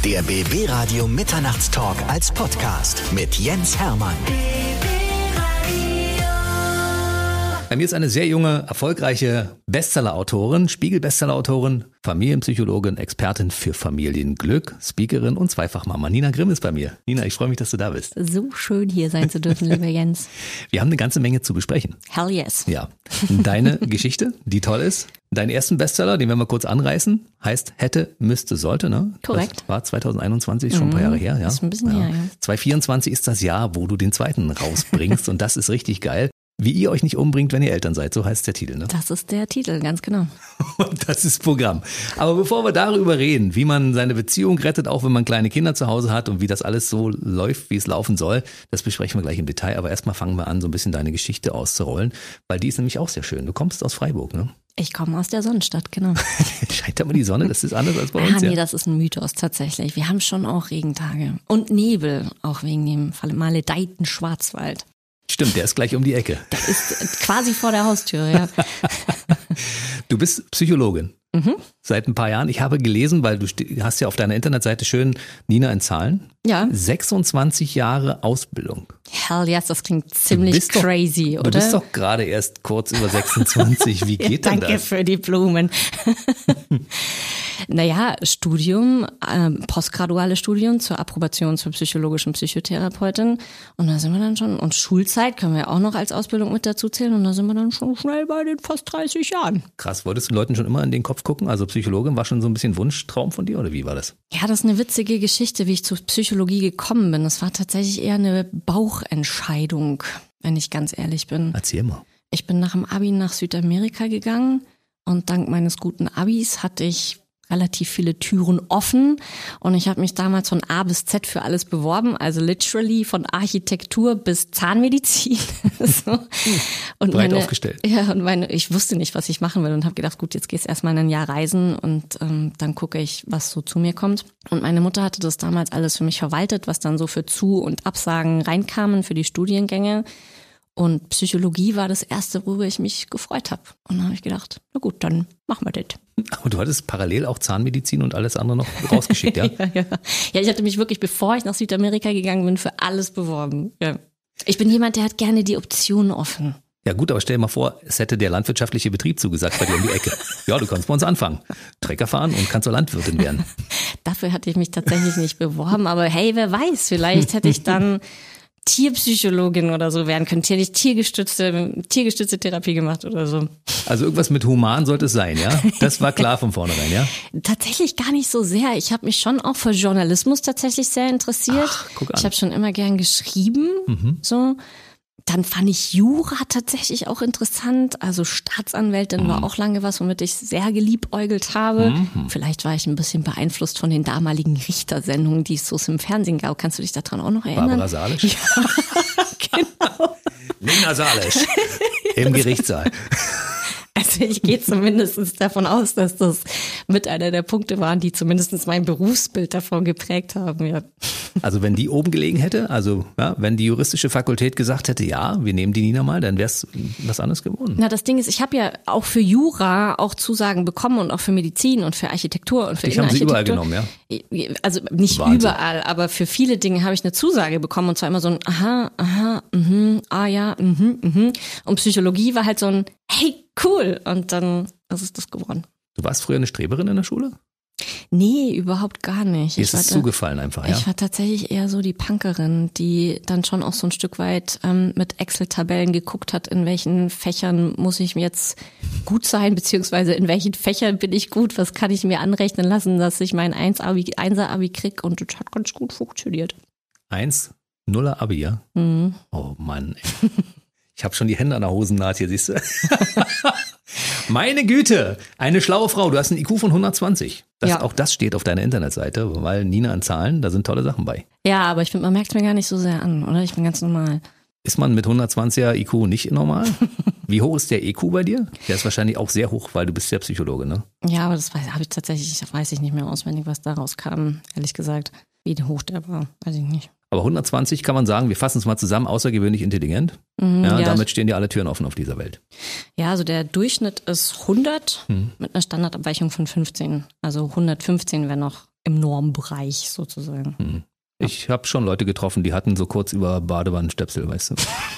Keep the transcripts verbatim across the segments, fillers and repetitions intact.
Der B B-Radio Mitternachtstalk als Podcast mit Jens Hermann. Bei mir ist eine sehr junge, erfolgreiche Bestseller-Autorin, Spiegel-Bestseller-Autorin, Familienpsychologin, Expertin für Familienglück, Speakerin und Zweifachmama. Nina Grimm ist bei mir. Nina, ich freue mich, dass du da bist. So schön, hier sein zu dürfen, lieber Jens. Wir haben eine ganze Menge zu besprechen. Hell yes. Ja. Deine Geschichte, die toll ist. Deinen ersten Bestseller, den werden wir kurz anreißen, heißt Hätte, Müsste, Sollte, ne? Korrekt. Das war zwanzig einundzwanzig, schon ein paar Jahre her. Ja? Das ist ein bisschen ja. her, ja. zwanzig vierundzwanzig ist das Jahr, wo du den zweiten rausbringst und das ist richtig geil. Wie ihr euch nicht umbringt, wenn ihr Eltern seid, so heißt der Titel, ne? Das ist der Titel, ganz genau. Und das ist Programm. Aber bevor wir darüber reden, wie man seine Beziehung rettet, auch wenn man kleine Kinder zu Hause hat und wie das alles so läuft, wie es laufen soll, das besprechen wir gleich im Detail. Aber erstmal fangen wir an, so ein bisschen deine Geschichte auszurollen, weil die ist nämlich auch sehr schön. Du kommst aus Freiburg, ne? Ich komme aus der Sonnenstadt, genau. Scheint aber die Sonne, das ist anders als bei uns, ah, nee, ja? das ist ein Mythos tatsächlich. Wir haben schon auch Regentage und Nebel, auch wegen dem maledeiten Schwarzwald. Stimmt, der ist gleich um die Ecke. Der ist quasi vor der Haustür, ja. Du bist Psychologin. Mhm. Seit ein paar Jahren. Ich habe gelesen, weil du hast ja auf deiner Internetseite schön Nina in Zahlen. Ja. sechsundzwanzig Jahre Ausbildung. Hell yes, das klingt ziemlich doch, crazy, du oder? Du bist doch gerade erst kurz über sechsundzwanzig. Wie geht denn das? Danke für die Blumen. Naja, Studium, ähm, postgraduales Studium zur Approbation zur psychologischen Psychotherapeutin. Und da sind wir dann schon, und Schulzeit können wir auch noch als Ausbildung mit dazu zählen. Und da sind wir dann schon schnell bei den fast dreißig Jahren. Krass, wolltest du Leuten schon immer in den Kopf gucken? Also Psychologin war schon so ein bisschen Wunschtraum von dir oder wie war das? Ja, das ist eine witzige Geschichte, wie ich zur Psychologie gekommen bin. Das war tatsächlich eher eine Bauchentscheidung, wenn ich ganz ehrlich bin. Erzähl mal. Ich bin nach dem Abi nach Südamerika gegangen und dank meines guten Abis hatte ich relativ viele Türen offen und ich habe mich damals von A bis Z für alles beworben, also literally von Architektur bis Zahnmedizin. so. Und breit meine, aufgestellt. Ja, und meine, ich wusste nicht, was ich machen will und habe gedacht, gut, jetzt gehst du erstmal ein Jahr reisen und ähm, dann gucke ich, was so zu mir kommt. Und meine Mutter hatte das damals alles für mich verwaltet, was dann so für Zu- und Absagen reinkamen für die Studiengänge. Und Psychologie war das erste, worüber ich mich gefreut habe. Und dann habe ich gedacht, na gut, dann machen wir das. Aber du hattest parallel auch Zahnmedizin und alles andere noch rausgeschickt, ja? ja, ja. Ja, ich hatte mich wirklich, bevor ich nach Südamerika gegangen bin, für alles beworben. Ja. Ich bin jemand, der hat gerne die Optionen offen. Ja gut, aber stell dir mal vor, es hätte der landwirtschaftliche Betrieb zugesagt bei dir um die Ecke. Ja, du kannst bei uns anfangen. Trecker fahren und kannst zur Landwirtin werden. Dafür hatte ich mich tatsächlich nicht beworben, aber hey, wer weiß, vielleicht hätte ich dann Tierpsychologin oder so werden können. Hätte ich tiergestützte, tiergestützte Therapie gemacht oder so. Also irgendwas mit human sollte es sein, ja? Das war klar von vornherein, ja? Tatsächlich gar nicht so sehr. Ich habe mich schon auch für Journalismus tatsächlich sehr interessiert. Ach, guck an. Ich habe schon immer gern geschrieben, mhm. so. Dann fand ich Jura tatsächlich auch interessant. Also Staatsanwältin mhm. war auch lange was, womit ich sehr geliebäugelt habe. Mhm. Vielleicht war ich ein bisschen beeinflusst von den damaligen Richtersendungen, die es so im Fernsehen gab. Kannst du dich daran auch noch erinnern? Barbara Salisch? Ja, genau. Nina Salisch im Gerichtssaal. Also ich gehe zumindest davon aus, dass das mit einer der Punkte waren, die zumindest mein Berufsbild davon geprägt haben. Ja. Also wenn die oben gelegen hätte, also ja, wenn die juristische Fakultät gesagt hätte, ja, wir nehmen die Nina mal, dann wäre es was anderes geworden. Na, das Ding ist, ich habe ja auch für Jura auch Zusagen bekommen und auch für Medizin und für Architektur und für Dich haben sie überall genommen, ja? Also nicht Wahnsinn. Überall, aber für viele Dinge habe ich eine Zusage bekommen und zwar immer so ein aha, aha, mhm, ah ja, mhm, mhm. Und Psychologie war halt so ein hey, cool. Und dann ist es das geworden. Du warst früher eine Streberin in der Schule? Nee, überhaupt gar nicht. Dir ist es zugefallen einfach, ja? Ich war tatsächlich eher so die Punkerin, die dann schon auch so ein Stück weit ähm, mit Excel-Tabellen geguckt hat, in welchen Fächern muss ich mir jetzt gut sein, beziehungsweise in welchen Fächern bin ich gut, was kann ich mir anrechnen lassen, dass ich mein Einser-Abi krieg und das hat ganz gut funktioniert. Eins, Nuller Abi, ja? Mhm. Oh Mann, ey. Ich habe schon die Hände an der Hosennaht hier, siehst du? Meine Güte, eine schlaue Frau. Du hast einen I Q von hundertzwanzig. Das, ja. Auch das steht auf deiner Internetseite, weil Nina an Zahlen, da sind tolle Sachen bei. Ja, aber ich finde, man merkt es mir gar nicht so sehr an, oder? Ich bin ganz normal. Ist man mit hundertzwanziger I Q nicht normal? Wie hoch ist der E Q bei dir? Der ist wahrscheinlich auch sehr hoch, weil du bist ja Psychologe, ne? Ja, aber das habe ich tatsächlich, weiß ich nicht mehr auswendig, was daraus kam, ehrlich gesagt. Wie hoch der war, weiß ich nicht. Aber hundertzwanzig kann man sagen, wir fassen es mal zusammen, außergewöhnlich intelligent. Mhm, ja, ja. Damit stehen dir alle Türen offen auf dieser Welt. Ja, also der Durchschnitt ist hundert hm. mit einer Standardabweichung von fünfzehn. Also hundertfünfzehn wäre noch im Normbereich sozusagen. Hm. Ich habe schon Leute getroffen, die hatten so kurz über Badewannenstöpsel, weißt du.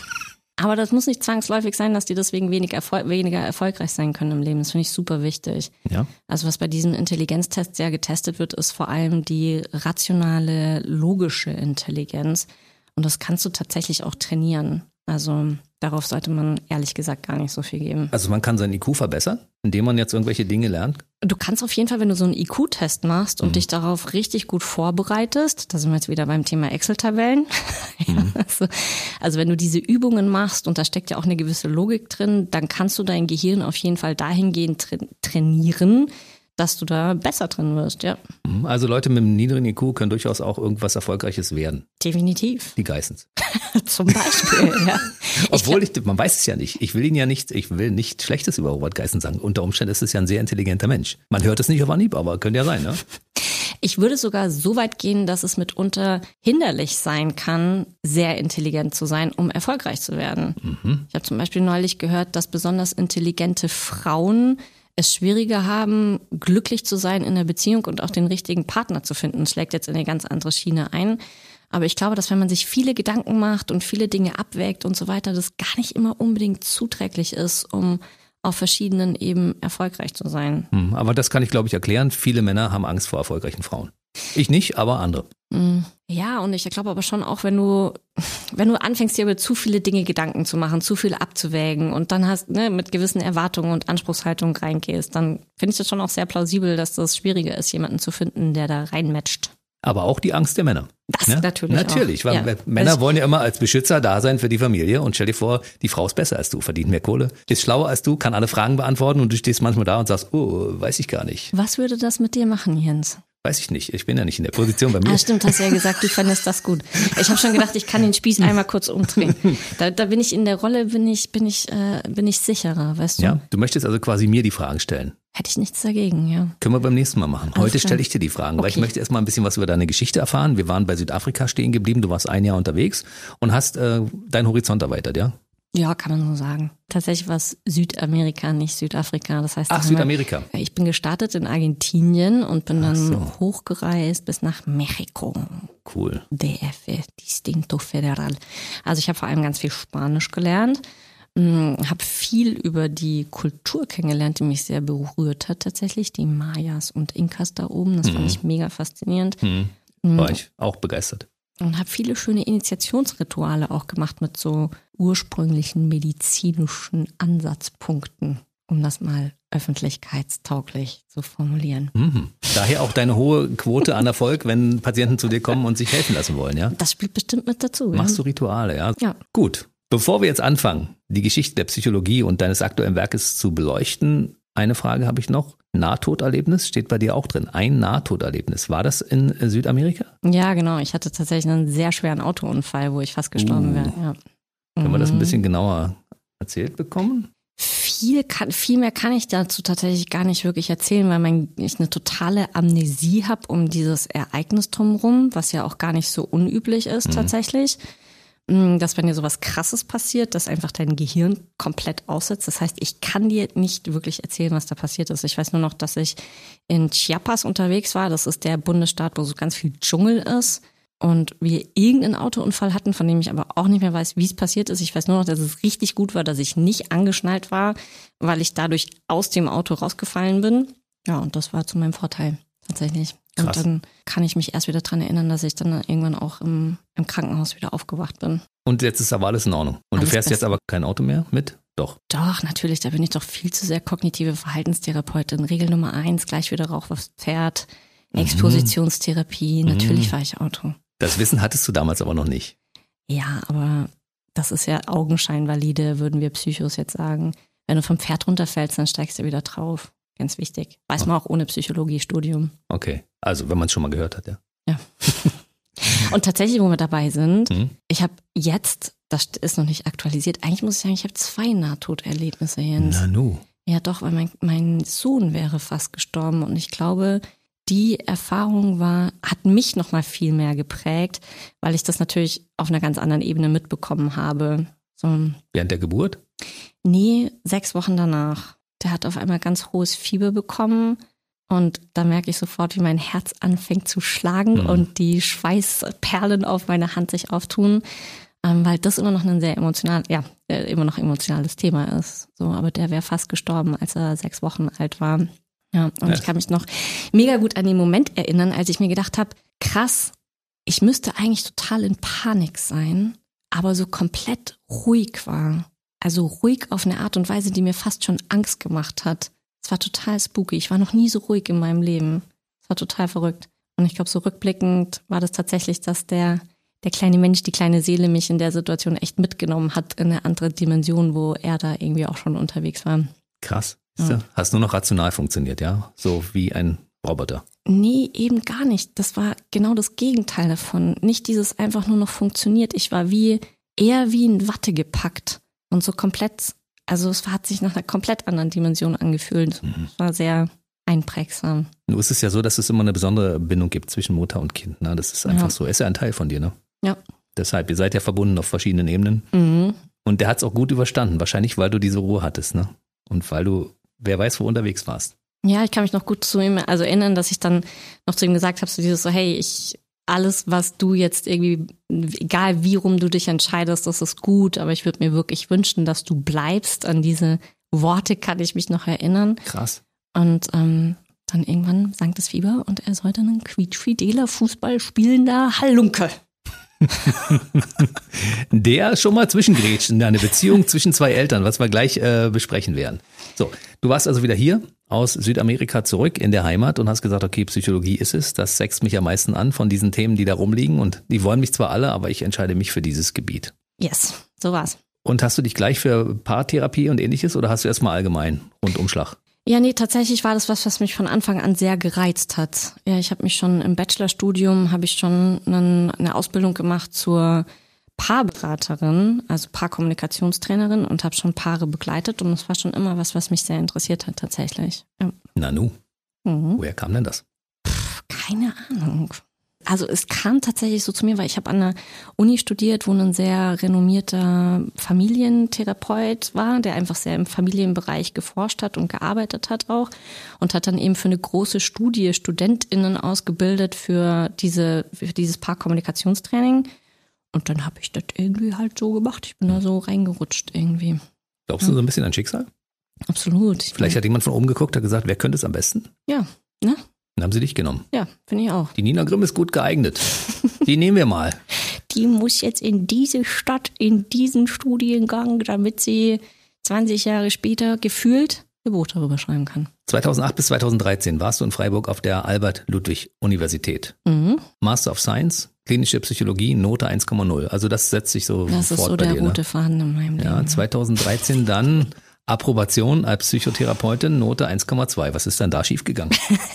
Aber das muss nicht zwangsläufig sein, dass die deswegen wenig Erfol- weniger erfolgreich sein können im Leben. Das finde ich super wichtig. Ja. Also was bei diesem Intelligenztest sehr getestet wird, ist vor allem die rationale, logische Intelligenz. Und das kannst du tatsächlich auch trainieren. Also darauf sollte man ehrlich gesagt gar nicht so viel geben. Also man kann seinen I Q verbessern, indem man jetzt irgendwelche Dinge lernt? Du kannst auf jeden Fall, wenn du so einen I Q-Test machst und mhm. dich darauf richtig gut vorbereitest, da sind wir jetzt wieder beim Thema Excel-Tabellen. Mhm. also, also wenn du diese Übungen machst und da steckt ja auch eine gewisse Logik drin, dann kannst du dein Gehirn auf jeden Fall dahingehend tra- trainieren, dass du da besser drin wirst, ja. Also Leute mit einem niedrigen I Q können durchaus auch irgendwas Erfolgreiches werden. Definitiv. Die Geissens. Zum Beispiel, ja. Obwohl, ich, man weiß es ja nicht. Ich will ihn ja nicht, ich will nicht Schlechtes über Robert Geissen sagen. Unter Umständen ist es ja ein sehr intelligenter Mensch. Man hört es nicht auf Anhieb, aber könnte ja sein, ne? Ich würde sogar so weit gehen, dass es mitunter hinderlich sein kann, sehr intelligent zu sein, um erfolgreich zu werden. Mhm. Ich habe zum Beispiel neulich gehört, dass besonders intelligente Frauen es schwieriger haben, glücklich zu sein in der Beziehung und auch den richtigen Partner zu finden. Das schlägt jetzt in eine ganz andere Schiene ein. Aber ich glaube, dass wenn man sich viele Gedanken macht und viele Dinge abwägt und so weiter, das gar nicht immer unbedingt zuträglich ist, um auf verschiedenen Ebenen erfolgreich zu sein. Hm, aber das kann ich, glaube ich, erklären. Viele Männer haben Angst vor erfolgreichen Frauen. Ich nicht, aber andere. Ja, und ich glaube aber schon auch, wenn du, wenn du anfängst, dir über zu viele Dinge Gedanken zu machen, zu viel abzuwägen und dann hast, ne, mit gewissen Erwartungen und Anspruchshaltungen reingehst, dann finde ich das schon auch sehr plausibel, dass das schwieriger ist, jemanden zu finden, der da reinmatcht. Aber auch die Angst der Männer. Das ne? natürlich Natürlich, auch. weil ja. Männer also wollen ja immer als Beschützer da sein für die Familie und stell dir vor, die Frau ist besser als du, verdient mehr Kohle, ist schlauer als du, kann alle Fragen beantworten und du stehst manchmal da und sagst, oh, weiß ich gar nicht. Was würde das mit dir machen, Jens? Weiß ich nicht, ich bin ja nicht in der Position bei mir. Ah, stimmt, hast du ja gesagt, du fandest das gut. Ich habe schon gedacht, ich kann den Spieß einmal kurz umdrehen. Da, da bin ich in der Rolle, bin ich, bin ich, äh, bin ich sicherer, weißt du? Ja, du möchtest also quasi mir die Fragen stellen. Hätte ich nichts dagegen, ja. Können wir beim nächsten Mal machen. Alles Heute klar. stelle ich dir die Fragen, Okay. weil ich möchte erst mal ein bisschen was über deine Geschichte erfahren. Wir waren bei Südafrika stehen geblieben, du warst ein Jahr unterwegs und hast äh, deinen Horizont erweitert, ja? Ja, kann man so sagen. Tatsächlich war es Südamerika, nicht Südafrika. Das heißt, Ach, da haben Südamerika. Wir, ich bin gestartet in Argentinien und bin dann so. hochgereist bis nach Mexiko. Cool. D F, Distinto Federal. Also ich habe vor allem ganz viel Spanisch gelernt, habe viel über die Kultur kennengelernt, die mich sehr berührt hat tatsächlich. Die Mayas und Inkas da oben, das fand Mhm. ich mega faszinierend. Mhm. War ich auch begeistert. Und habe viele schöne Initiationsrituale auch gemacht mit so ursprünglichen medizinischen Ansatzpunkten, um das mal öffentlichkeitstauglich zu formulieren. Mhm. Daher auch deine hohe Quote an Erfolg, wenn Patienten zu dir kommen und sich helfen lassen wollen, ja? Das spielt bestimmt mit dazu. Machst du ja? Rituale, ja? Ja. Gut. Bevor wir jetzt anfangen, die Geschichte der Psychologie und deines aktuellen Werkes zu beleuchten, eine Frage habe ich noch. Nahtoderlebnis steht bei dir auch drin. Ein Nahtoderlebnis. War das in Südamerika? Ja, genau. Ich hatte tatsächlich einen sehr schweren Autounfall, wo ich fast gestorben Uh. wäre. Ja. Können wir das ein Mhm. bisschen genauer erzählt bekommen? Viel, kann, viel mehr kann ich dazu tatsächlich gar nicht wirklich erzählen, weil mein, ich eine totale Amnesie habe um dieses Ereignis drumherum, was ja auch gar nicht so unüblich ist Mhm. tatsächlich. Dass wenn dir sowas Krasses passiert, dass einfach dein Gehirn komplett aussetzt. Das heißt, ich kann dir nicht wirklich erzählen, was da passiert ist. Ich weiß nur noch, dass ich in Chiapas unterwegs war. Das ist der Bundesstaat, wo so ganz viel Dschungel ist. Und wir irgendeinen Autounfall hatten, von dem ich aber auch nicht mehr weiß, wie es passiert ist. Ich weiß nur noch, dass es richtig gut war, dass ich nicht angeschnallt war, weil ich dadurch aus dem Auto rausgefallen bin. Ja, und das war zu meinem Vorteil tatsächlich. Krass. Und dann kann ich mich erst wieder dran erinnern, dass ich dann irgendwann auch im, im Krankenhaus wieder aufgewacht bin. Und jetzt ist aber alles in Ordnung. Und Alles du fährst bestens. jetzt aber kein Auto mehr mit? Doch. Doch, natürlich, da bin ich doch viel zu sehr kognitive Verhaltenstherapeutin. Regel Nummer eins, gleich wieder Rauch aufs Pferd, Expositionstherapie, Mhm. natürlich fahre ich Auto. Das Wissen hattest du damals aber noch nicht. Ja, aber das ist ja augenscheinvalide, würden wir Psychos jetzt sagen. Wenn du vom Pferd runterfällst, dann steigst du wieder drauf. Ganz wichtig. Weiß man auch ohne Psychologiestudium. Okay. Also, wenn man es schon mal gehört hat, ja. Ja. Und tatsächlich, wo wir dabei sind, Mhm. ich habe jetzt, das ist noch nicht aktualisiert, eigentlich muss ich sagen, ich habe zwei Nahtoderlebnisse, Jens. Na nu. Ja doch, weil mein, mein Sohn wäre fast gestorben und ich glaube, die Erfahrung war, hat mich noch mal viel mehr geprägt, weil ich das natürlich auf einer ganz anderen Ebene mitbekommen habe. So, Während der Geburt? nee, sechs Wochen danach. Der hat auf einmal ganz hohes Fieber bekommen Und da merke ich sofort, wie mein Herz anfängt zu schlagen mhm. und die Schweißperlen auf meiner Hand sich auftun, ähm, weil das immer noch ein sehr emotional, ja, immer noch emotionales Thema ist. So, aber der wäre fast gestorben, als er sechs Wochen alt war. Ja, und ja. ich kann mich noch mega gut an den Moment erinnern, als ich mir gedacht habe, krass, ich müsste eigentlich total in Panik sein, aber so komplett ruhig war. Also ruhig auf eine Art und Weise, die mir fast schon Angst gemacht hat. Es war total spooky. Ich war noch nie so ruhig in meinem Leben. Es war total verrückt. Und ich glaube, so rückblickend war das tatsächlich, dass der, der kleine Mensch, die kleine Seele mich in der Situation echt mitgenommen hat in eine andere Dimension, wo er da irgendwie auch schon unterwegs war. Krass. Ja. Hast nur noch rational funktioniert, ja? So wie ein Roboter. Nee, eben gar nicht. Das war genau das Gegenteil davon. Nicht dieses einfach nur noch funktioniert. Ich war wie eher wie in Watte gepackt und so komplett, also es hat sich nach einer komplett anderen Dimension angefühlt. Mhm. Es war sehr einprägsam. Nur ist es ja so, dass es immer eine besondere Bindung gibt zwischen Mutter und Kind. Ne? Das ist einfach ja. so. Er ist ja ein Teil von dir, ne? Ja. Deshalb, ihr seid ja verbunden auf verschiedenen Ebenen. Mhm. Und der hat es auch gut überstanden. Wahrscheinlich, weil du diese Ruhe hattest, ne? Und weil du, wer weiß, wo unterwegs warst. Ja, ich kann mich noch gut zu ihm also erinnern, dass ich dann noch zu ihm gesagt habe, so dieses so, hey, ich, alles, was du jetzt irgendwie, egal wie rum du dich entscheidest, das ist gut, aber ich würde mir wirklich wünschen, dass du bleibst. An diese Worte kann ich mich noch erinnern. Krass. Und ähm, dann irgendwann sank das Fieber und er sollte ein quietschfideler Fußball spielender Halunke. Der schon mal zwischengrätschen, eine Beziehung zwischen zwei Eltern, was wir gleich äh, besprechen werden. So, du warst also wieder hier aus Südamerika zurück in der Heimat und hast gesagt, okay, Psychologie ist es, das sext mich am meisten an von diesen Themen, die da rumliegen und die wollen mich zwar alle, aber ich entscheide mich für dieses Gebiet. Yes, so war's. Und hast du dich gleich für Paartherapie und ähnliches oder hast du erstmal allgemein Rundumschlag? Ja, nee, tatsächlich war das was, was mich von Anfang an sehr gereizt hat. Ja, ich habe mich schon im Bachelorstudium, habe ich schon einen, eine Ausbildung gemacht zur Paarberaterin, also Paarkommunikationstrainerin und habe schon Paare begleitet und das war schon immer was, was mich sehr interessiert hat tatsächlich. Ja. Nanu, mhm. woher kam denn das? Pff, keine Ahnung. Also es kam tatsächlich so zu mir, weil ich habe an der Uni studiert, wo ein sehr renommierter Familientherapeut war, der einfach sehr im Familienbereich geforscht hat und gearbeitet hat auch und hat dann eben für eine große Studie StudentInnen ausgebildet für diese für dieses Paarkommunikationstraining. Und dann habe ich das irgendwie halt so gemacht. Ich bin da so reingerutscht irgendwie. Glaubst du so ein bisschen an Schicksal? Absolut. Vielleicht hat jemand von oben geguckt, hat gesagt, wer könnte es am besten? Ja, ne? Dann haben sie dich genommen. Ja, finde ich auch. Die Nina Grimm ist gut geeignet. Die nehmen wir mal. Die muss jetzt in diese Stadt, in diesen Studiengang, damit sie zwanzig Jahre später gefühlt ein Buch darüber schreiben kann. zweitausendacht bis zweitausenddreizehn warst du in Freiburg auf der Albert-Ludwig-Universität. Mhm. Master of Science, klinische Psychologie, Note eins Komma null. Also das setzt sich so das fort ist so bei der dir, rote ne? Faden in meinem Leben. Ja, zweitausenddreizehn dann Approbation als Psychotherapeutin, Note eins Komma zwei. Was ist dann da schiefgegangen?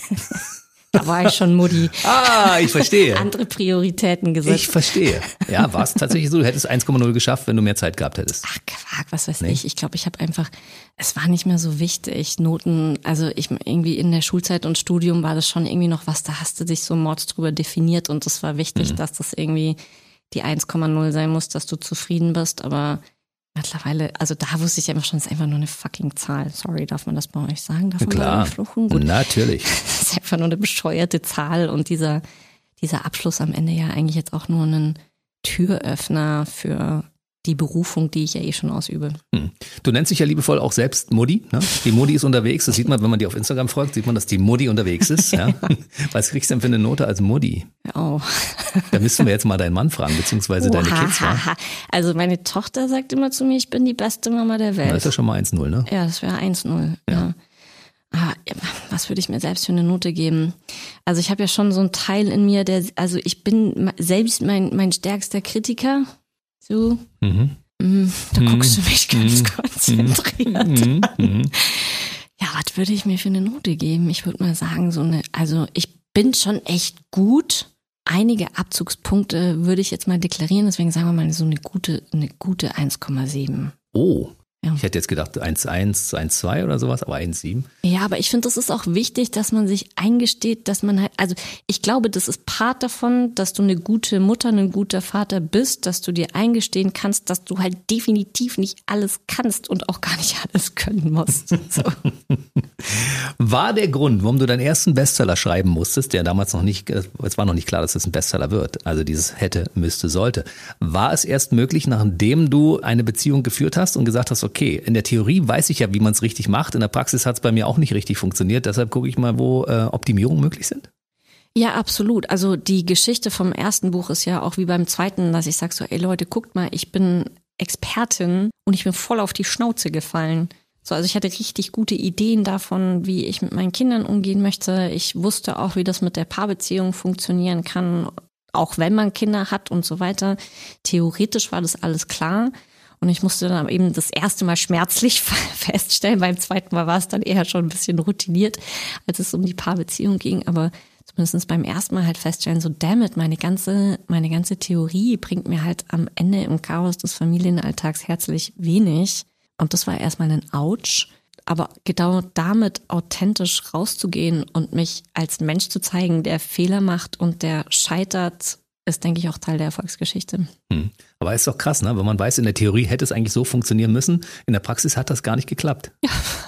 Da war ich schon Mutti. Ah, ich verstehe. Andere Prioritäten gesetzt. Ich verstehe. Ja, war es tatsächlich so, du hättest eins Komma null geschafft, wenn du mehr Zeit gehabt hättest. Ach, Quark, was weiß Nee. ich. Ich glaube, ich habe einfach, es war nicht mehr so wichtig. Noten, also ich irgendwie in der Schulzeit und Studium war das schon irgendwie noch was, da hast du dich so mords drüber definiert und es war wichtig, Mhm. dass das irgendwie die eins Komma null sein muss, dass du zufrieden bist, aber mittlerweile, also da wusste ich einfach schon, es ist einfach nur eine fucking Zahl. Sorry, darf man das bei euch sagen? Darf man Klar, bei euch fluchen? Gut. natürlich. Das ist einfach nur eine bescheuerte Zahl und dieser, dieser Abschluss am Ende ja eigentlich jetzt auch nur ein Türöffner für die Berufung, die ich ja eh schon ausübe. Hm. Du nennst dich ja liebevoll auch selbst Mutti. Ne? Die Mutti ist unterwegs. Das sieht man, wenn man dir auf Instagram folgt, sieht man, dass die Mutti unterwegs ist. Ja? Was kriegst du denn für eine Note als Mutti? Oh. Da müssten wir jetzt mal deinen Mann fragen, beziehungsweise deine Oha, Kids. Wa? Also meine Tochter sagt immer zu mir, ich bin die beste Mama der Welt. Das ist ja schon mal eins null, ne? Ja, das wäre eins null. Ja. Ja. Ah, was würde ich mir selbst für eine Note geben? Also ich habe ja schon so einen Teil in mir, der, also ich bin selbst mein, mein stärkster Kritiker. So, Mhm. mm, da Mhm. guckst du mich ganz Mhm. konzentriert Mhm. Mhm. Ja, was würde ich mir für eine Note geben? Ich würde mal sagen, so eine, also ich bin schon echt gut. Einige Abzugspunkte würde ich jetzt mal deklarieren, deswegen sagen wir mal so eine gute, eine gute eins Komma sieben. Oh, Ja. Ich hätte jetzt gedacht eins eins, eins zwei oder sowas, aber eins sieben. Ja, aber ich finde, das ist auch wichtig, dass man sich eingesteht, dass man halt, also ich glaube, das ist Part davon, dass du eine gute Mutter, ein guter Vater bist, dass du dir eingestehen kannst, dass du halt definitiv nicht alles kannst und auch gar nicht alles können musst. So. War der Grund, warum du deinen ersten Bestseller schreiben musstest, der damals noch nicht, es war noch nicht klar, dass es ein Bestseller wird, also dieses hätte, müsste, sollte, war es erst möglich, nachdem du eine Beziehung geführt hast und gesagt hast, okay, in der Theorie weiß ich ja, wie man es richtig macht, in der Praxis hat es bei mir auch nicht richtig funktioniert, deshalb gucke ich mal, wo äh, Optimierungen möglich sind? Ja, absolut. Also die Geschichte vom ersten Buch ist ja auch wie beim zweiten, dass ich sage so, ey Leute, guckt mal, ich bin Expertin und ich bin voll auf die Schnauze gefallen. So, also ich hatte richtig gute Ideen davon, wie ich mit meinen Kindern umgehen möchte. Ich wusste auch, wie das mit der Paarbeziehung funktionieren kann, auch wenn man Kinder hat und so weiter. Theoretisch war das alles klar. Und ich musste dann aber eben das erste Mal schmerzlich feststellen. Beim zweiten Mal war es dann eher schon ein bisschen routiniert, als es um die Paarbeziehung ging. Aber zumindest beim ersten Mal halt feststellen, so damn it, meine ganze, meine ganze Theorie bringt mir halt am Ende im Chaos des Familienalltags herzlich wenig. Und das war erstmal ein Autsch. Aber genau damit authentisch rauszugehen und mich als Mensch zu zeigen, der Fehler macht und der scheitert, ist, denke ich, auch Teil der Erfolgsgeschichte. Hm. Aber ist doch krass, ne? Wenn man weiß, in der Theorie hätte es eigentlich so funktionieren müssen, in der Praxis hat das gar nicht geklappt. Ja.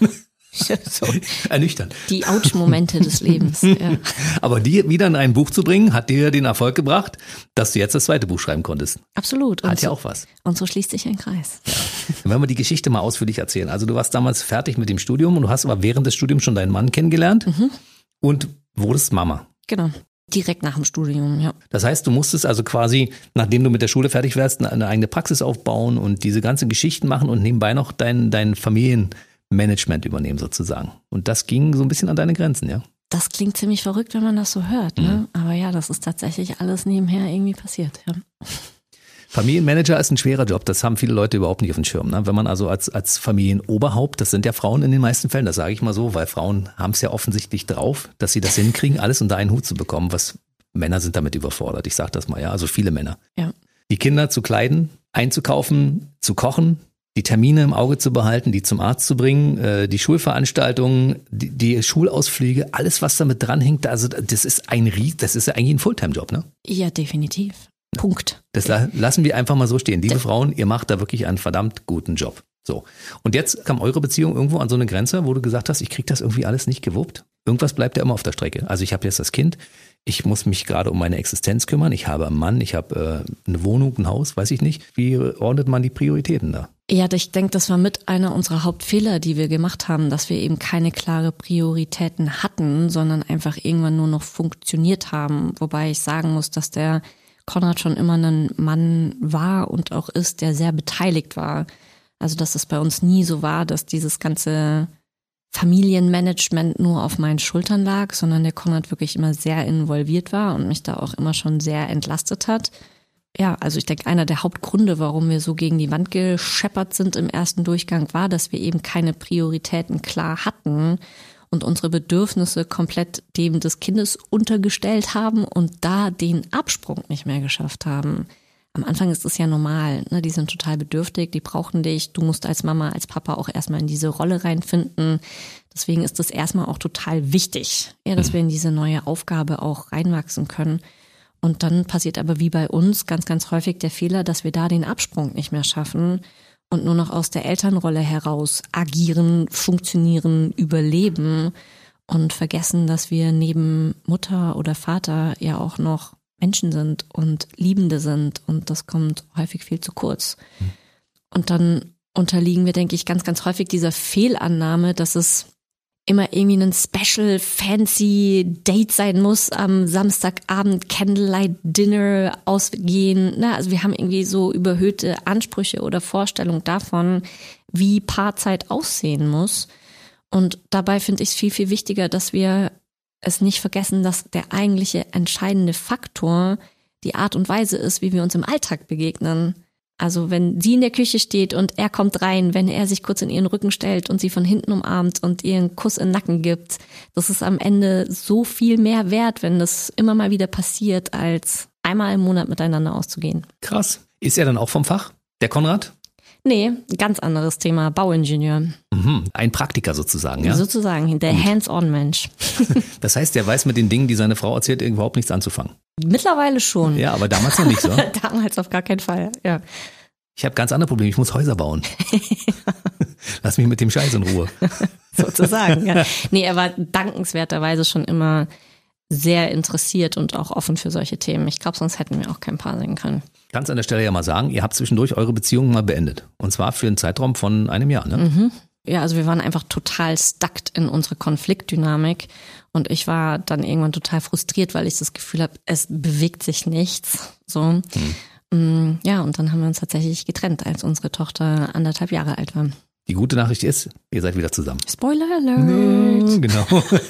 So. Ernüchternd. Die Ouch-Momente des Lebens. Ja. Aber die wieder in ein Buch zu bringen, hat dir den Erfolg gebracht, dass du jetzt das zweite Buch schreiben konntest. Absolut. Hat und ja so, auch was. Und so schließt sich ein Kreis. Ja. Wenn wir die Geschichte mal ausführlich erzählen. Also du warst damals fertig mit dem Studium und du hast aber während des Studiums schon deinen Mann kennengelernt mhm. und wurdest Mama. Genau. Direkt nach dem Studium, ja. Das heißt, du musstest also quasi, nachdem du mit der Schule fertig wärst, eine eigene Praxis aufbauen und diese ganzen Geschichten machen und nebenbei noch dein, dein Familienmanagement übernehmen sozusagen. Und das ging so ein bisschen an deine Grenzen, ja? Das klingt ziemlich verrückt, wenn man das so hört, ne? Mhm. Aber ja, das ist tatsächlich alles nebenher irgendwie passiert, ja. Familienmanager ist ein schwerer Job, das haben viele Leute überhaupt nicht auf dem Schirm. Ne? Wenn man also als, als Familienoberhaupt, das sind ja Frauen in den meisten Fällen, das sage ich mal so, weil Frauen haben es ja offensichtlich drauf, dass sie das hinkriegen, alles unter einen Hut zu bekommen, was Männer sind damit überfordert, ich sage das mal, ja, also viele Männer. Ja. Die Kinder zu kleiden, einzukaufen, zu kochen, die Termine im Auge zu behalten, die zum Arzt zu bringen, die Schulveranstaltungen, die, die Schulausflüge, alles was damit dranhängt, also das ist ein Ries, das ist ja eigentlich ein Fulltime-Job, ne? Ja, definitiv. Punkt. Das lassen wir einfach mal so stehen. Liebe Frauen, ihr macht da wirklich einen verdammt guten Job. So. Und jetzt kam eure Beziehung irgendwo an so eine Grenze, wo du gesagt hast, ich krieg das irgendwie alles nicht gewuppt. Irgendwas bleibt ja immer auf der Strecke. Also ich habe jetzt das Kind, ich muss mich gerade um meine Existenz kümmern, ich habe einen Mann, ich habe äh, eine Wohnung, ein Haus, weiß ich nicht. Wie ordnet man die Prioritäten da? Ja, ich denke, das war mit einer unserer Hauptfehler, die wir gemacht haben, dass wir eben keine klare Prioritäten hatten, sondern einfach irgendwann nur noch funktioniert haben. Wobei ich sagen muss, dass der Konrad schon immer ein Mann war und auch ist, der sehr beteiligt war. Also dass es bei uns nie so war, dass dieses ganze Familienmanagement nur auf meinen Schultern lag, sondern der Konrad wirklich immer sehr involviert war und mich da auch immer schon sehr entlastet hat. Ja, also ich denke, einer der Hauptgründe, warum wir so gegen die Wand gescheppert sind im ersten Durchgang, war, dass wir eben keine Prioritäten klar hatten und unsere Bedürfnisse komplett dem des Kindes untergestellt haben und da den Absprung nicht mehr geschafft haben. Am Anfang ist es ja normal, ne? Die sind total bedürftig, die brauchen dich, du musst als Mama, als Papa auch erstmal in diese Rolle reinfinden. Deswegen ist es erstmal auch total wichtig, ja, dass wir in diese neue Aufgabe auch reinwachsen können. Und dann passiert aber wie bei uns ganz, ganz häufig der Fehler, dass wir da den Absprung nicht mehr schaffen und nur noch aus der Elternrolle heraus agieren, funktionieren, überleben und vergessen, dass wir neben Mutter oder Vater ja auch noch Menschen sind und Liebende sind und das kommt häufig viel zu kurz. Mhm. Und dann unterliegen wir, denke ich, ganz, ganz häufig dieser Fehlannahme, dass es immer irgendwie ein Special Fancy Date sein muss, am Samstagabend Candlelight Dinner ausgehen. Na, also wir haben irgendwie so überhöhte Ansprüche oder Vorstellungen davon, wie Paarzeit aussehen muss. Und dabei finde ich es viel, viel wichtiger, dass wir es nicht vergessen, dass der eigentliche entscheidende Faktor die Art und Weise ist, wie wir uns im Alltag begegnen. Also wenn sie in der Küche steht und er kommt rein, wenn er sich kurz in ihren Rücken stellt und sie von hinten umarmt und ihr einen Kuss in den Nacken gibt, das ist am Ende so viel mehr wert, wenn das immer mal wieder passiert, als einmal im Monat miteinander auszugehen. Krass. Ist er dann auch vom Fach, der Konrad? Nee, ganz anderes Thema, Bauingenieur. Mhm. Ein Praktiker sozusagen, ja? Sozusagen, der Hands-on-Mensch. Das heißt, der weiß mit den Dingen, die seine Frau erzählt, überhaupt nichts anzufangen. Mittlerweile schon. Ja, aber damals noch nicht so. Damals auf gar keinen Fall, ja. Ich habe ganz andere Probleme, ich muss Häuser bauen. Lass mich mit dem Scheiß in Ruhe. Sozusagen, ja. Nee, er war dankenswerterweise schon immer sehr interessiert und auch offen für solche Themen. Ich glaube, sonst hätten wir auch kein Paar sein können. Kannst an der Stelle ja mal sagen, ihr habt zwischendurch eure Beziehung mal beendet. Und zwar für einen Zeitraum von einem Jahr, ne? Mhm. Ja, also wir waren einfach total stuckt in unsere Konfliktdynamik und ich war dann irgendwann total frustriert, weil ich das Gefühl habe, es bewegt sich nichts. So. Mhm. Ja, und dann haben wir uns tatsächlich getrennt, als unsere Tochter anderthalb Jahre alt war. Die gute Nachricht ist, ihr seid wieder zusammen. Spoiler Alert. Genau.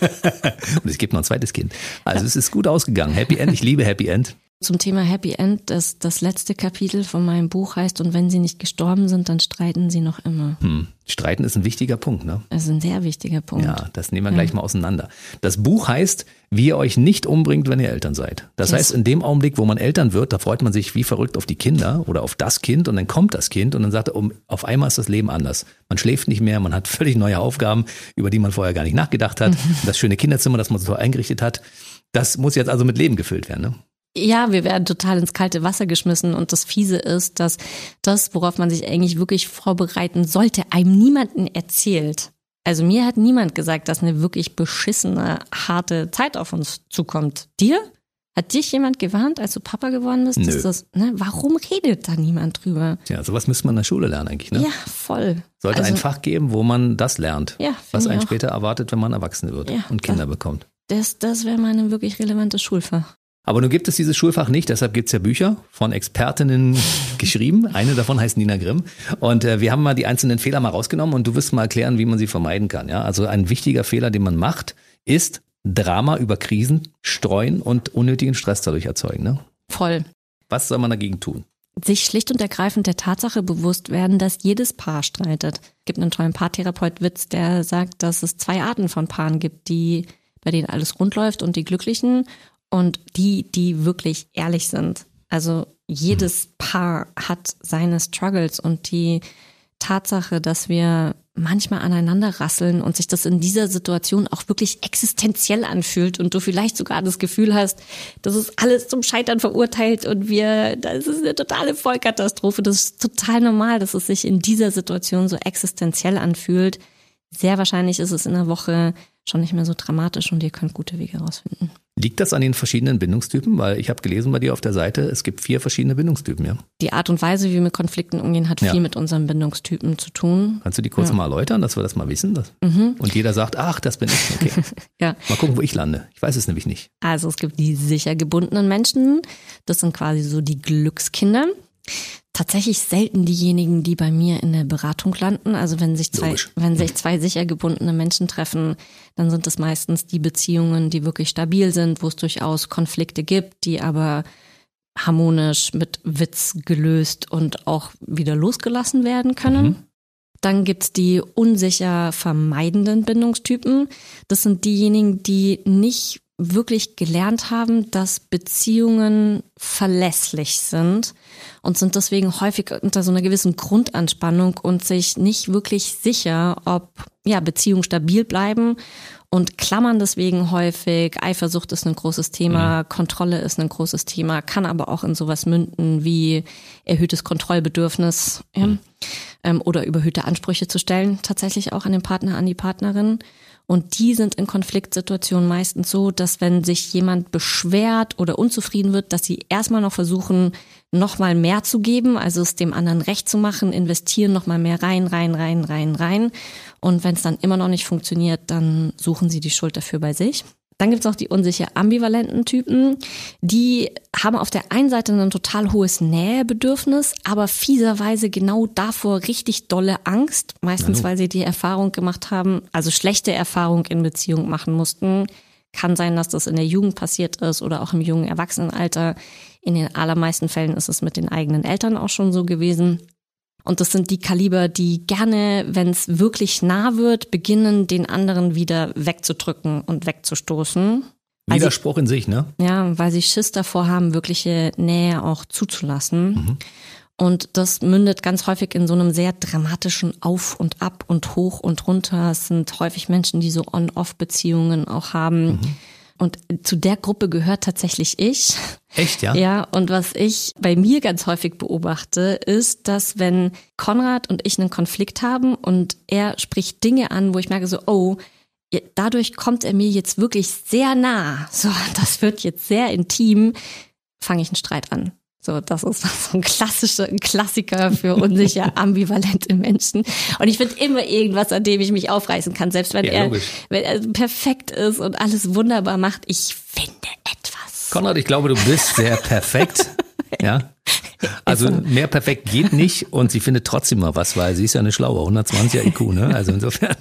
Und es gibt noch ein zweites Kind. Also ja. Es ist gut ausgegangen. Happy End, ich liebe Happy End. Zum Thema Happy End, das, das letzte Kapitel von meinem Buch heißt, und wenn sie nicht gestorben sind, dann streiten sie noch immer. Hm. Streiten ist ein wichtiger Punkt, ne? Das ist ein sehr wichtiger Punkt. Ja, das nehmen wir gleich ja. mal auseinander. Das Buch heißt, wie ihr euch nicht umbringt, wenn ihr Eltern seid. Das yes. heißt, in dem Augenblick, wo man Eltern wird, da freut man sich wie verrückt auf die Kinder oder auf das Kind und dann kommt das Kind und dann sagt er, um, auf einmal ist das Leben anders. Man schläft nicht mehr, man hat völlig neue Aufgaben, über die man vorher gar nicht nachgedacht hat. Das schöne Kinderzimmer, das man so eingerichtet hat, das muss jetzt also mit Leben gefüllt werden, ne? Ja, wir werden total ins kalte Wasser geschmissen und das Fiese ist, dass das, worauf man sich eigentlich wirklich vorbereiten sollte, einem niemanden erzählt. Also mir hat niemand gesagt, dass eine wirklich beschissene, harte Zeit auf uns zukommt. Dir? Hat dich jemand gewarnt, als du Papa geworden bist? Nö. Dass das, ne? Warum redet da niemand drüber? Ja, sowas müsste man in der Schule lernen eigentlich, ne? Ja, voll. Sollte also, ein Fach geben, wo man das lernt, ja, was einen auch. später erwartet, wenn man erwachsen wird ja, und Kinder das, bekommt. Das, das wäre mal ein wirklich relevantes Schulfach. Aber nun gibt es dieses Schulfach nicht, deshalb gibt es ja Bücher von Expertinnen geschrieben. Eine davon heißt Nina Grimm. Und äh, wir haben mal die einzelnen Fehler mal rausgenommen und du wirst mal erklären, wie man sie vermeiden kann. Ja? Also ein wichtiger Fehler, den man macht, ist Drama über Krisen streuen und unnötigen Stress dadurch erzeugen. Ne? Voll. Was soll man dagegen tun? Sich schlicht und ergreifend der Tatsache bewusst werden, dass jedes Paar streitet. Es gibt einen tollen Paartherapeut-Witz, der sagt, dass es zwei Arten von Paaren gibt, die, bei denen alles rund läuft und die Glücklichen. Und die, die wirklich ehrlich sind. Also jedes Paar hat seine Struggles und die Tatsache, dass wir manchmal aneinander rasseln und sich das in dieser Situation auch wirklich existenziell anfühlt und du vielleicht sogar das Gefühl hast, das ist alles zum Scheitern verurteilt und wir, das ist eine totale Vollkatastrophe. Das ist total normal, dass es sich in dieser Situation so existenziell anfühlt. Sehr wahrscheinlich ist es in der Woche schon nicht mehr so dramatisch und ihr könnt gute Wege rausfinden. Liegt das an den verschiedenen Bindungstypen? Weil ich habe gelesen bei dir auf der Seite, es gibt vier verschiedene Bindungstypen, ja? Die Art und Weise, wie wir mit Konflikten umgehen, hat ja. viel mit unseren Bindungstypen zu tun. Kannst du die kurz ja. mal erläutern, dass wir das mal wissen? Dass mhm. Und jeder sagt, ach, das bin ich. Okay. ja. Mal gucken, wo ich lande. Ich weiß es nämlich nicht. Also es gibt die sicher gebundenen Menschen. Das sind quasi so die Glückskinder. Tatsächlich selten diejenigen, die bei mir in der Beratung landen. Also wenn sich zwei, Logisch. wenn sich zwei sicher gebundene Menschen treffen, dann sind es meistens die Beziehungen, die wirklich stabil sind, wo es durchaus Konflikte gibt, die aber harmonisch mit Witz gelöst und auch wieder losgelassen werden können. Mhm. Dann gibt's die unsicher vermeidenden Bindungstypen. Das sind diejenigen, die nicht wirklich gelernt haben, dass Beziehungen verlässlich sind und sind deswegen häufig unter so einer gewissen Grundanspannung und sich nicht wirklich sicher, ob ja Beziehungen stabil bleiben und klammern deswegen häufig. Eifersucht ist ein großes Thema, mhm. Kontrolle ist ein großes Thema, kann aber auch in sowas münden wie erhöhtes Kontrollbedürfnis ja, mhm. ähm, oder überhöhte Ansprüche zu stellen, tatsächlich auch an den Partner, an die Partnerin. Und die sind in Konfliktsituationen meistens so, dass wenn sich jemand beschwert oder unzufrieden wird, dass sie erstmal noch versuchen, nochmal mehr zu geben, also es dem anderen recht zu machen, investieren nochmal mehr rein, rein, rein, rein, rein. Und wenn es dann immer noch nicht funktioniert, dann suchen sie die Schuld dafür bei sich. Dann gibt's noch die unsicher ambivalenten Typen. Die haben auf der einen Seite ein total hohes Nähebedürfnis, aber fieserweise genau davor richtig dolle Angst. Meistens, weil sie die Erfahrung gemacht haben, also schlechte Erfahrung in Beziehung machen mussten. Kann sein, dass das in der Jugend passiert ist oder auch im jungen Erwachsenenalter. In den allermeisten Fällen ist es mit den eigenen Eltern auch schon so gewesen. Und das sind die Kaliber, die gerne, wenn es wirklich nah wird, beginnen, den anderen wieder wegzudrücken und wegzustoßen. Widerspruch in sich, ne? Ja, weil sie Schiss davor haben, wirkliche Nähe auch zuzulassen. Mhm. Und das mündet ganz häufig in so einem sehr dramatischen Auf und Ab und hoch und runter. Es sind häufig Menschen, die so On-Off-Beziehungen auch haben. Mhm. Und zu der Gruppe gehört tatsächlich ich. Echt, ja? Ja, und was ich bei mir ganz häufig beobachte, ist, dass wenn Konrad und ich einen Konflikt haben und er spricht Dinge an, wo ich merke so, oh, dadurch kommt er mir jetzt wirklich sehr nah. So, das wird jetzt sehr intim, fange ich einen Streit an. So, das ist so ein klassischer, ein Klassiker für unsicher, ambivalente Menschen. Und ich finde immer irgendwas, an dem ich mich aufreißen kann, selbst wenn, ja, er, wenn er perfekt ist und alles wunderbar macht. Ich finde etwas. Konrad, ich glaube, du bist sehr perfekt. Ja. Also mehr perfekt geht nicht und sie findet trotzdem mal was, weil sie ist ja eine schlaue, hundertzwanziger I Q, ne? Also insofern.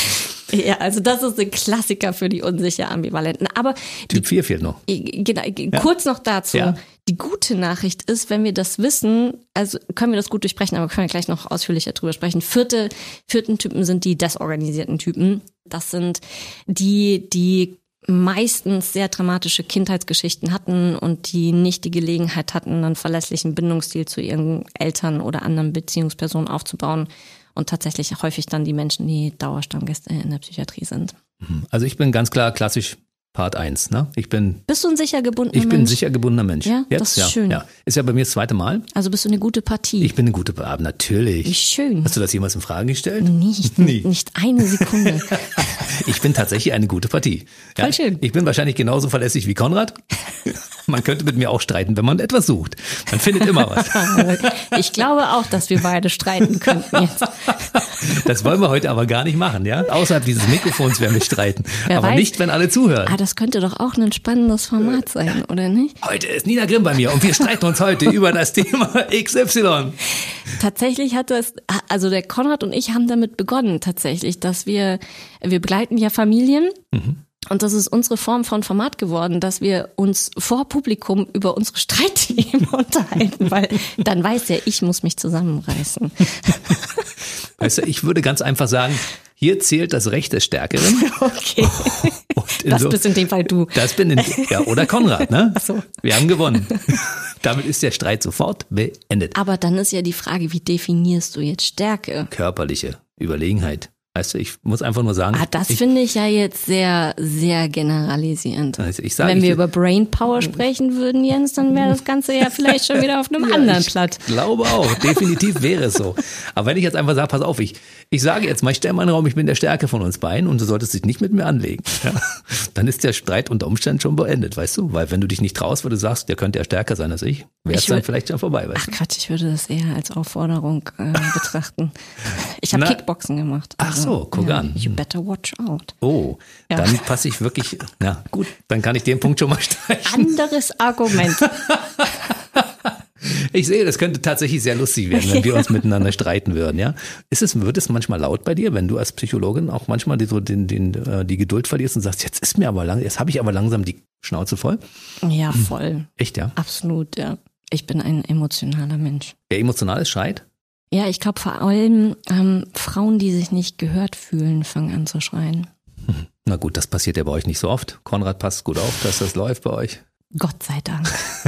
Ja, also das ist ein Klassiker für die unsicher Ambivalenten. Aber Typ vier fehlt noch. Genau, ja. Kurz noch dazu. Ja. Die gute Nachricht ist, wenn wir das wissen, also können wir das gut durchsprechen, aber können wir gleich noch ausführlicher drüber sprechen. Vierte, vierten Typen sind die desorganisierten Typen. Das sind die, die meistens sehr dramatische Kindheitsgeschichten hatten und die nicht die Gelegenheit hatten, einen verlässlichen Bindungsstil zu ihren Eltern oder anderen Beziehungspersonen aufzubauen. Und tatsächlich häufig dann die Menschen, die Dauerstammgäste in der Psychiatrie sind. Also ich bin ganz klar klassisch Part eins. Ne? Ich bin, bist du ein sicher gebundener Mensch? Ich bin ein Mensch? sicher gebundener Mensch. Ja, Jetzt, das ist ja, schön. Ja. Ist ja bei mir das zweite Mal. Also bist du eine gute Partie? Ich bin eine gute Partie, natürlich. Wie schön. Hast du das jemals in Frage gestellt? Nicht, Nie. nicht eine Sekunde. Ich bin tatsächlich eine gute Partie. Ja, Voll schön. Ich bin wahrscheinlich genauso verlässlich wie Konrad. Man könnte mit mir auch streiten, wenn man etwas sucht. Man findet immer was. Ich glaube auch, dass wir beide streiten könnten jetzt. Das wollen wir heute aber gar nicht machen, ja? Außerhalb dieses Mikrofons werden wir streiten. Wer aber weiß. nicht, wenn alle zuhören. Ah, das könnte doch auch ein spannendes Format sein, oder nicht? Heute ist Nina Grimm bei mir und wir streiten uns heute über das Thema X Y. Tatsächlich hat das, also der Konrad und ich haben damit begonnen tatsächlich, dass wir, wir begleiten ja Familien. Mhm. Und das ist unsere Form von Format geworden, dass wir uns vor Publikum über unsere Streitthemen unterhalten, weil dann weiß er, ich muss mich zusammenreißen. Weißt du, ich würde ganz einfach sagen, hier zählt das Recht des Stärkeren. Okay. Das so, bist in dem Fall du. Das bin in, ja, oder Konrad, ne? Ach so. Wir haben gewonnen. Damit ist der Streit sofort beendet. Aber dann ist ja die Frage, wie definierst du jetzt Stärke? Körperliche Überlegenheit. Weißt du, ich muss einfach nur sagen. Ah, das ich, finde ich ja jetzt sehr, sehr generalisierend. Also ich sag, Wenn wir ich, über Brainpower sprechen würden, Jens, dann wäre das Ganze ja vielleicht schon wieder auf einem ja, anderen ich Blatt. Ich glaube auch, definitiv wäre es so. Aber wenn ich jetzt einfach sage, pass auf, ich, ich sage jetzt mal, ich stelle meinen Raum, ich bin der Stärke von uns beiden und du solltest dich nicht mit mir anlegen. Ja? Dann ist der Streit unter Umständen schon beendet, weißt du? Weil wenn du dich nicht traust, weil du sagst, der könnte ja stärker sein als ich, wäre es dann vielleicht schon vorbei, weißt ach du? Ach Quatsch, ich würde das eher als Aufforderung äh, betrachten. Ich habe Kickboxen gemacht. Also, ach so, guck ja, an. You better watch out. Oh, ja. Dann passe ich wirklich, na gut, dann kann ich den Punkt schon mal streichen. Anderes Argument. Ich sehe, das könnte tatsächlich sehr lustig werden, wenn wir uns miteinander streiten würden, ja. Ist es, wird es manchmal laut bei dir, wenn du als Psychologin auch manchmal die, so den, den, die Geduld verlierst und sagst, jetzt ist mir aber lang, jetzt habe ich aber langsam die Schnauze voll? Ja, voll. Hm. Echt, ja? Absolut, ja. Ich bin ein emotionaler Mensch. Wer emotional ist, schreit? Ja, ich glaube vor allem ähm, Frauen, die sich nicht gehört fühlen, fangen an zu schreien. Hm. Na gut, das passiert ja bei euch nicht so oft. Konrad, passt gut auf, dass das läuft bei euch. Gott sei Dank.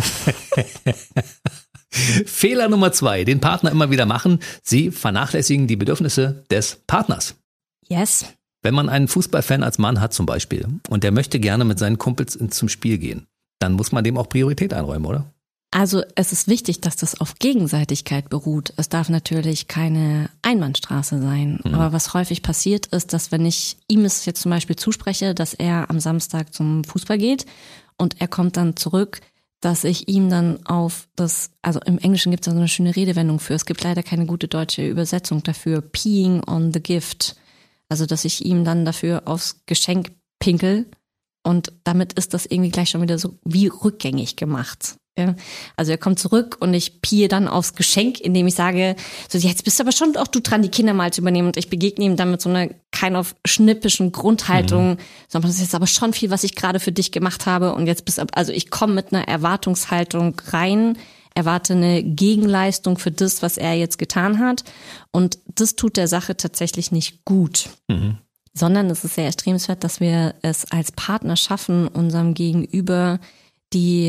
Fehler Nummer zwei, den Partner immer wieder machen. Sie vernachlässigen die Bedürfnisse des Partners. Yes. Wenn man einen Fußballfan als Mann hat zum Beispiel und der möchte gerne mit seinen Kumpels zum Spiel gehen, dann muss man dem auch Priorität einräumen, oder? Also es ist wichtig, dass das auf Gegenseitigkeit beruht. Es darf natürlich keine Einbahnstraße sein. Mhm. Aber was häufig passiert ist, dass wenn ich ihm es jetzt zum Beispiel zuspreche, dass er am Samstag zum Fußball geht und er kommt dann zurück, dass ich ihm dann auf das, also im Englischen gibt es da so eine schöne Redewendung für, es gibt leider keine gute deutsche Übersetzung dafür, peeing on the gift. Also dass ich ihm dann dafür aufs Geschenk pinkel und damit ist das irgendwie gleich schon wieder so wie rückgängig gemacht. Ja, also er kommt zurück und ich piehe dann aufs Geschenk, indem ich sage, so jetzt bist aber schon auch du dran, die Kinder mal zu übernehmen. Und ich begegne ihm dann mit so einer kind of schnippischen Grundhaltung, mhm. sondern das ist jetzt aber schon viel, was ich gerade für dich gemacht habe. Und jetzt bist also ich komme mit einer Erwartungshaltung rein, erwarte eine Gegenleistung für das, was er jetzt getan hat. Und das tut der Sache tatsächlich nicht gut. Mhm. Sondern es ist sehr erstrebenswert, dass wir es als Partner schaffen, unserem Gegenüber die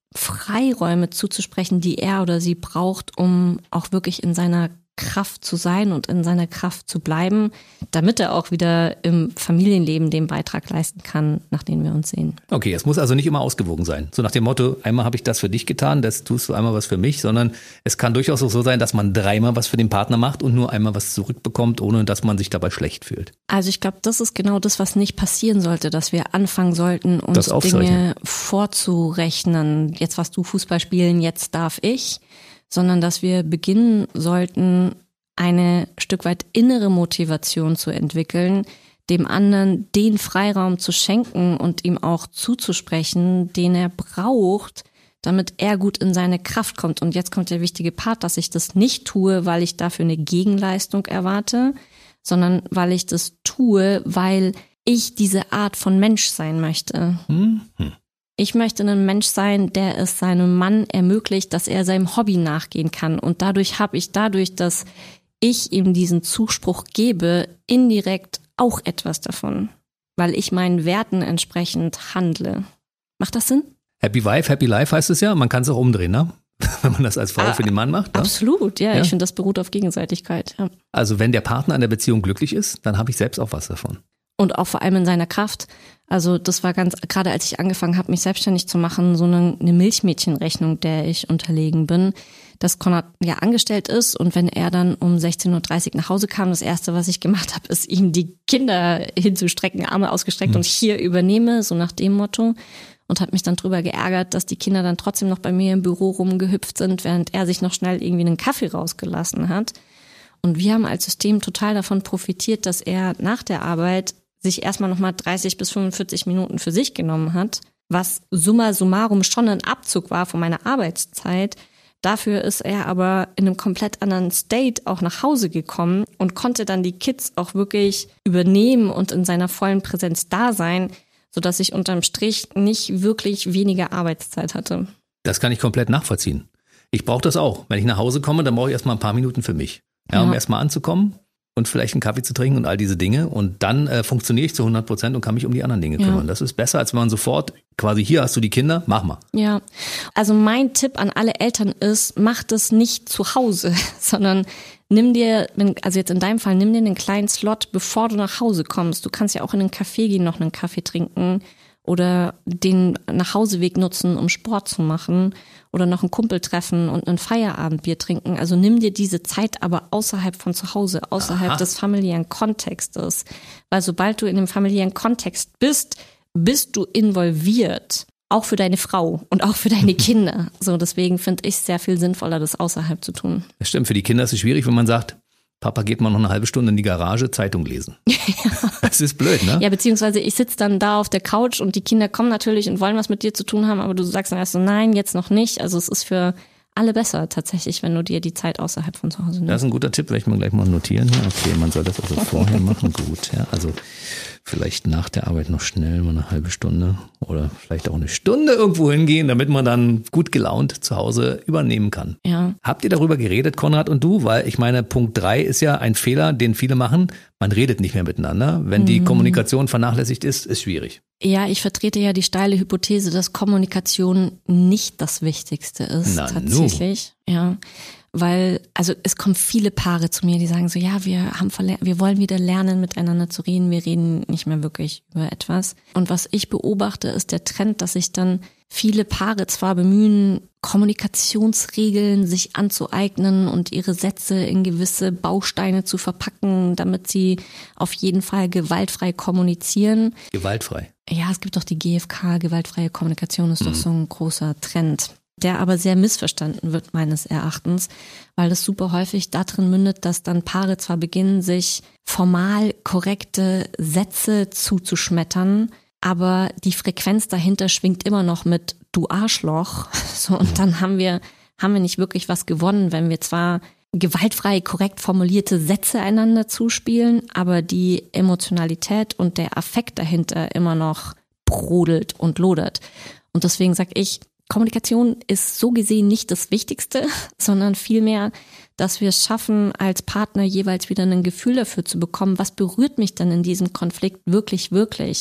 Freiräume zuzusprechen, die er oder sie braucht, um auch wirklich in seiner Kraft zu sein und in seiner Kraft zu bleiben, damit er auch wieder im Familienleben den Beitrag leisten kann, nach dem wir uns sehen. Okay, es muss also nicht immer ausgewogen sein. So nach dem Motto, einmal habe ich das für dich getan, das tust du einmal was für mich, sondern es kann durchaus auch so sein, dass man dreimal was für den Partner macht und nur einmal was zurückbekommt, ohne dass man sich dabei schlecht fühlt. Also ich glaube, das ist genau das, was nicht passieren sollte, dass wir anfangen sollten, uns Dinge vorzurechnen. Jetzt warst du Fußball spielen, jetzt darf ich. Sondern dass wir beginnen sollten, eine Stück weit innere Motivation zu entwickeln, dem anderen den Freiraum zu schenken und ihm auch zuzusprechen, den er braucht, damit er gut in seine Kraft kommt. Und jetzt kommt der wichtige Part, dass ich das nicht tue, weil ich dafür eine Gegenleistung erwarte, sondern weil ich das tue, weil ich diese Art von Mensch sein möchte. Mhm. Ich möchte ein Mensch sein, der es seinem Mann ermöglicht, dass er seinem Hobby nachgehen kann. Und dadurch habe ich dadurch, dass ich ihm diesen Zuspruch gebe, indirekt auch etwas davon, weil ich meinen Werten entsprechend handle. Macht das Sinn? Happy Wife, Happy Life heißt es ja. Man kann es auch umdrehen, ne? Wenn man das als Frau ah, für den Mann macht. Ne? Absolut, ja. ja. Ich finde, das beruht auf Gegenseitigkeit. Ja. Also wenn der Partner an der Beziehung glücklich ist, dann habe ich selbst auch was davon. Und auch vor allem in seiner Kraft. Also das war ganz, gerade als ich angefangen habe, mich selbstständig zu machen, so eine, eine Milchmädchenrechnung, der ich unterlegen bin, dass Konrad ja angestellt ist und wenn er dann um sechzehn Uhr dreißig nach Hause kam, das Erste, was ich gemacht habe, ist ihm die Kinder hinzustrecken, Arme ausgestreckt mhm. und hier übernehme, so nach dem Motto. Und habe mich dann drüber geärgert, dass die Kinder dann trotzdem noch bei mir im Büro rumgehüpft sind, während er sich noch schnell irgendwie einen Kaffee rausgelassen hat. Und wir haben als System total davon profitiert, dass er nach der Arbeit sich erstmal nochmal dreißig bis fünfundvierzig Minuten für sich genommen hat, was summa summarum schon ein Abzug war von meiner Arbeitszeit. Dafür ist er aber in einem komplett anderen State auch nach Hause gekommen und konnte dann die Kids auch wirklich übernehmen und in seiner vollen Präsenz da sein, sodass ich unterm Strich nicht wirklich weniger Arbeitszeit hatte. Das kann ich komplett nachvollziehen. Ich brauche das auch. Wenn ich nach Hause komme, dann brauche ich erstmal ein paar Minuten für mich. Ja, um ja. erstmal anzukommen und vielleicht einen Kaffee zu trinken und all diese Dinge. Und dann äh, funktioniere ich zu hundert Prozent und kann mich um die anderen Dinge kümmern. Ja. Das ist besser, als wenn man sofort quasi, hier hast du die Kinder, mach mal. Ja, also mein Tipp an alle Eltern ist, mach das nicht zu Hause, sondern nimm dir, also jetzt in deinem Fall, nimm dir einen kleinen Slot, bevor du nach Hause kommst. Du kannst ja auch in einen Café gehen, noch einen Kaffee trinken oder den Nachhauseweg nutzen, um Sport zu machen oder noch einen Kumpel treffen und ein Feierabendbier trinken. Also nimm dir diese Zeit aber außerhalb von zu Hause, außerhalb Aha. des familiären Kontextes. Weil sobald du in dem familiären Kontext bist, bist du involviert. Auch für deine Frau und auch für deine Kinder. So, deswegen finde ich es sehr viel sinnvoller, das außerhalb zu tun. Das stimmt, für die Kinder ist es schwierig, wenn man sagt, Papa geht mal noch eine halbe Stunde in die Garage, Zeitung lesen. Ja. Das ist blöd, ne? Ja, beziehungsweise ich sitze dann da auf der Couch und die Kinder kommen natürlich und wollen was mit dir zu tun haben, aber du sagst dann erst so, nein, jetzt noch nicht. Also es ist für alle besser tatsächlich, wenn du dir die Zeit außerhalb von zu Hause nimmst. Das ist ein guter Tipp, werde ich mir gleich mal notieren hier. Okay, man soll das also vorher machen, gut. Ja, also vielleicht nach der Arbeit noch schnell mal eine halbe Stunde oder vielleicht auch eine Stunde irgendwo hingehen, damit man dann gut gelaunt zu Hause übernehmen kann. Ja. Habt ihr darüber geredet, Konrad und du? Weil ich meine, Punkt drei ist ja ein Fehler, den viele machen. Man redet nicht mehr miteinander. Wenn die mhm. Kommunikation vernachlässigt ist, ist schwierig. Ja, ich vertrete ja die steile Hypothese, dass Kommunikation nicht das Wichtigste ist. Na, tatsächlich. Nu. Ja. Weil, also es kommen viele Paare zu mir, die sagen so, ja, wir haben verler- wir wollen wieder lernen, miteinander zu reden. Wir reden nicht mehr wirklich über etwas. Und was ich beobachte, ist der Trend, dass sich dann viele Paare zwar bemühen, Kommunikationsregeln sich anzueignen und ihre Sätze in gewisse Bausteine zu verpacken, damit sie auf jeden Fall gewaltfrei kommunizieren. Gewaltfrei? Ja, es gibt doch die G F K, gewaltfreie Kommunikation ist mhm. doch so ein großer Trend, der aber sehr missverstanden wird meines Erachtens, weil das super häufig darin mündet, dass dann Paare zwar beginnen, sich formal korrekte Sätze zuzuschmettern, aber die Frequenz dahinter schwingt immer noch mit du Arschloch. So, und dann haben wir, haben wir nicht wirklich was gewonnen, wenn wir zwar gewaltfrei korrekt formulierte Sätze einander zuspielen, aber die Emotionalität und der Affekt dahinter immer noch brodelt und lodert. Und deswegen sag ich, Kommunikation ist so gesehen nicht das Wichtigste, sondern vielmehr, dass wir es schaffen, als Partner jeweils wieder ein Gefühl dafür zu bekommen, was berührt mich denn in diesem Konflikt wirklich, wirklich?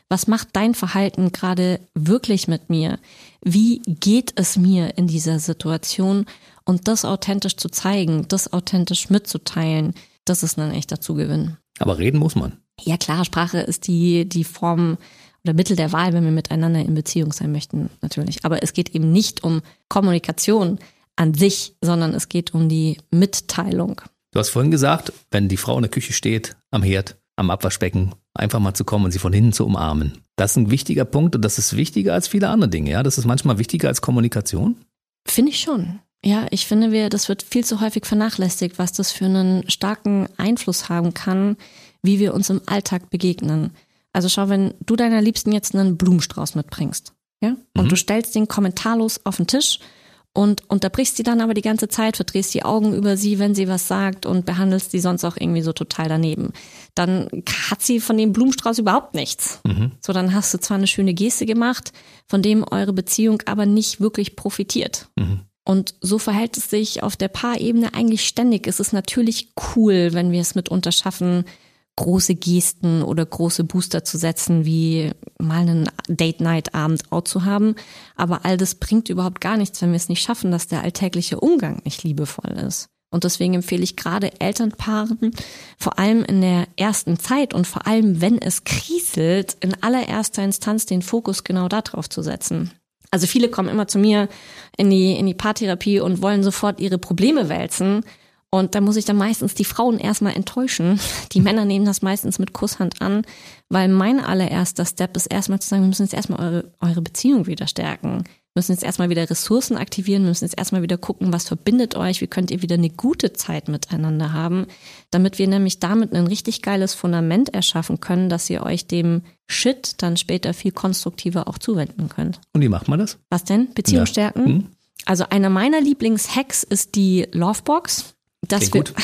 Was macht dein Verhalten gerade wirklich mit mir? Wie geht es mir in dieser Situation? Und das authentisch zu zeigen, das authentisch mitzuteilen, das ist ein echter Zugewinn. Aber reden muss man. Ja klar, Sprache ist die, die Form oder Mittel der Wahl, wenn wir miteinander in Beziehung sein möchten, natürlich. Aber es geht eben nicht um Kommunikation an sich, sondern es geht um die Mitteilung. Du hast vorhin gesagt, wenn die Frau in der Küche steht, am Herd, am Abwaschbecken, einfach mal zu kommen und sie von hinten zu umarmen. Das ist ein wichtiger Punkt und das ist wichtiger als viele andere Dinge. Ja, das ist manchmal wichtiger als Kommunikation. Finde ich schon. Ja, ich finde, wir, das wird viel zu häufig vernachlässigt, was das für einen starken Einfluss haben kann, wie wir uns im Alltag begegnen. Also schau, wenn du deiner Liebsten jetzt einen Blumenstrauß mitbringst, ja, und mhm. du stellst den kommentarlos auf den Tisch und unterbrichst sie dann aber die ganze Zeit, verdrehst die Augen über sie, wenn sie was sagt und behandelst sie sonst auch irgendwie so total daneben. Dann hat sie von dem Blumenstrauß überhaupt nichts. Mhm. So, dann hast du zwar eine schöne Geste gemacht, von dem eure Beziehung aber nicht wirklich profitiert. Mhm. Und so verhält es sich auf der Paarebene eigentlich ständig. Es ist natürlich cool, wenn wir es mitunter schaffen, große Gesten oder große Booster zu setzen, wie mal einen Date-Night-Abend out zu haben. Aber all das bringt überhaupt gar nichts, wenn wir es nicht schaffen, dass der alltägliche Umgang nicht liebevoll ist. Und deswegen empfehle ich gerade Elternpaaren, vor allem in der ersten Zeit und vor allem, wenn es kriselt, in allererster Instanz den Fokus genau darauf zu setzen. Also viele kommen immer zu mir in die, in die Paartherapie und wollen sofort ihre Probleme wälzen. Und da muss ich dann meistens die Frauen erstmal enttäuschen. Die Männer nehmen das meistens mit Kusshand an, weil mein allererster Step ist erstmal zu sagen, wir müssen jetzt erstmal eure, eure Beziehung wieder stärken. Wir müssen jetzt erstmal wieder Ressourcen aktivieren, wir müssen jetzt erstmal wieder gucken, was verbindet euch, wie könnt ihr wieder eine gute Zeit miteinander haben, damit wir nämlich damit ein richtig geiles Fundament erschaffen können, dass ihr euch dem Shit dann später viel konstruktiver auch zuwenden könnt. Und wie macht man das? Was denn? Beziehung ja. stärken? Hm. Also einer meiner Lieblingshacks ist die Lovebox. Dass wir,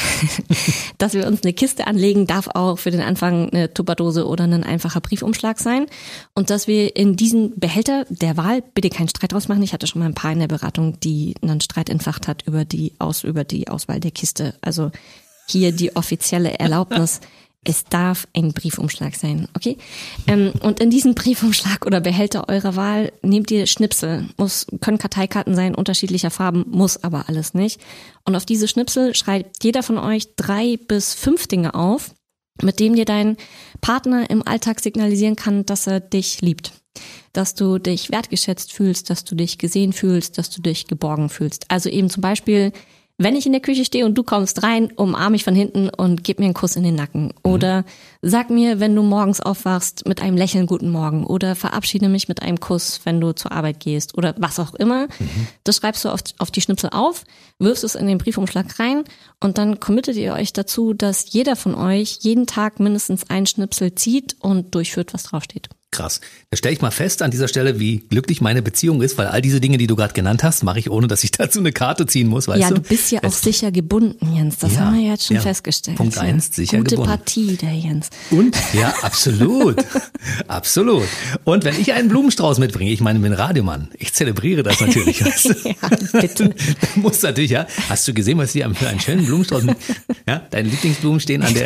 dass wir uns eine Kiste anlegen, darf auch für den Anfang eine Tupperdose oder ein einfacher Briefumschlag sein. Und dass wir in diesen Behälter der Wahl bitte keinen Streit draus machen. Ich hatte schon mal ein paar in der Beratung, die einen Streit entfacht hat über die, Aus, über die Auswahl der Kiste. Also hier die offizielle Erlaubnis. Es darf ein Briefumschlag sein, okay? Ähm, und in diesen Briefumschlag oder Behälter eurer Wahl nehmt ihr Schnipsel. Muss, können Karteikarten sein, unterschiedlicher Farben, muss aber alles nicht. Und auf diese Schnipsel schreibt jeder von euch drei bis fünf Dinge auf, mit denen dir dein Partner im Alltag signalisieren kann, dass er dich liebt. Dass du dich wertgeschätzt fühlst, dass du dich gesehen fühlst, dass du dich geborgen fühlst. Also eben zum Beispiel, wenn ich in der Küche stehe und du kommst rein, umarm mich von hinten und gib mir einen Kuss in den Nacken. Oder sag mir, wenn du morgens aufwachst, mit einem Lächeln guten Morgen. Oder verabschiede mich mit einem Kuss, wenn du zur Arbeit gehst. Oder was auch immer. Mhm. Das schreibst du auf, auf die Schnipsel auf, wirfst es in den Briefumschlag rein und dann committet ihr euch dazu, dass jeder von euch jeden Tag mindestens einen Schnipsel zieht und durchführt, was draufsteht. Krass. Da stelle ich mal fest an dieser Stelle, wie glücklich meine Beziehung ist, weil all diese Dinge, die du gerade genannt hast, mache ich, ohne dass ich dazu eine Karte ziehen muss, weißt ja, du? Ja, du bist ja auch es sicher gebunden, Jens. Das ja, haben wir jetzt schon ja. festgestellt. Punkt eins, sicher Gute gebunden. Gute Partie, der Jens. Und? Ja, absolut. absolut. Und wenn ich einen Blumenstrauß mitbringe, ich meine, ich bin Radiomann, ich zelebriere das natürlich. Weißt du? Ja, bitte. Da muss natürlich, ja. Hast du gesehen, was die für einen schönen Blumenstrauß mit, ja, deine Lieblingsblumen stehen an der...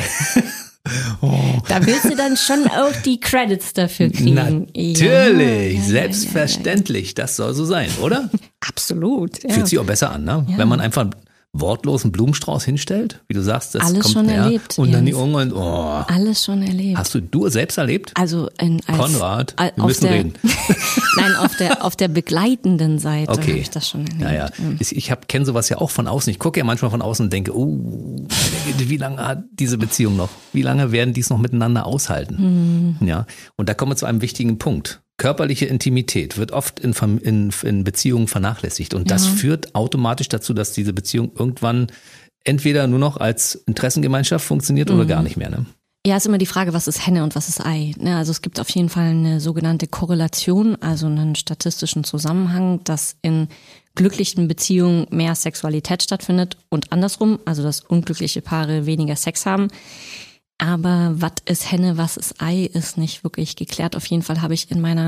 Oh. Da willst du dann schon auch die Credits dafür kriegen. Natürlich, ja, selbstverständlich. Ja, ja, ja. Das soll so sein, oder? Absolut. Ja. Fühlt sich auch besser an, ne? Ja. Wenn man einfach wortlos einen Blumenstrauß hinstellt, wie du sagst, das alles kommt schon näher. Erlebt, und dann die Jens. Augen und oh. Alles schon erlebt. Hast du du selbst erlebt? Also in, als, Konrad, wir auf müssen der, reden. Nein, auf der auf der begleitenden Seite okay. habe ich das schon erlebt. Ja, ja. Ich hab, kenne sowas ja auch von außen. Ich gucke ja manchmal von außen und denke, oh, wie lange hat diese Beziehung noch? Wie lange werden die es noch miteinander aushalten? Hm. Ja. Und da kommen wir zu einem wichtigen Punkt. Körperliche Intimität wird oft in, in, in Beziehungen vernachlässigt. Und das ja. führt automatisch dazu, dass diese Beziehung irgendwann entweder nur noch als Interessengemeinschaft funktioniert mhm. oder gar nicht mehr. Ne? Ja, ist immer die Frage, was ist Henne und was ist Ei. Also es gibt auf jeden Fall eine sogenannte Korrelation, also einen statistischen Zusammenhang, dass in glücklichen Beziehungen mehr Sexualität stattfindet und andersrum, also dass unglückliche Paare weniger Sex haben. Aber was ist Henne, was ist Ei, ist nicht wirklich geklärt. Auf jeden Fall habe ich in meiner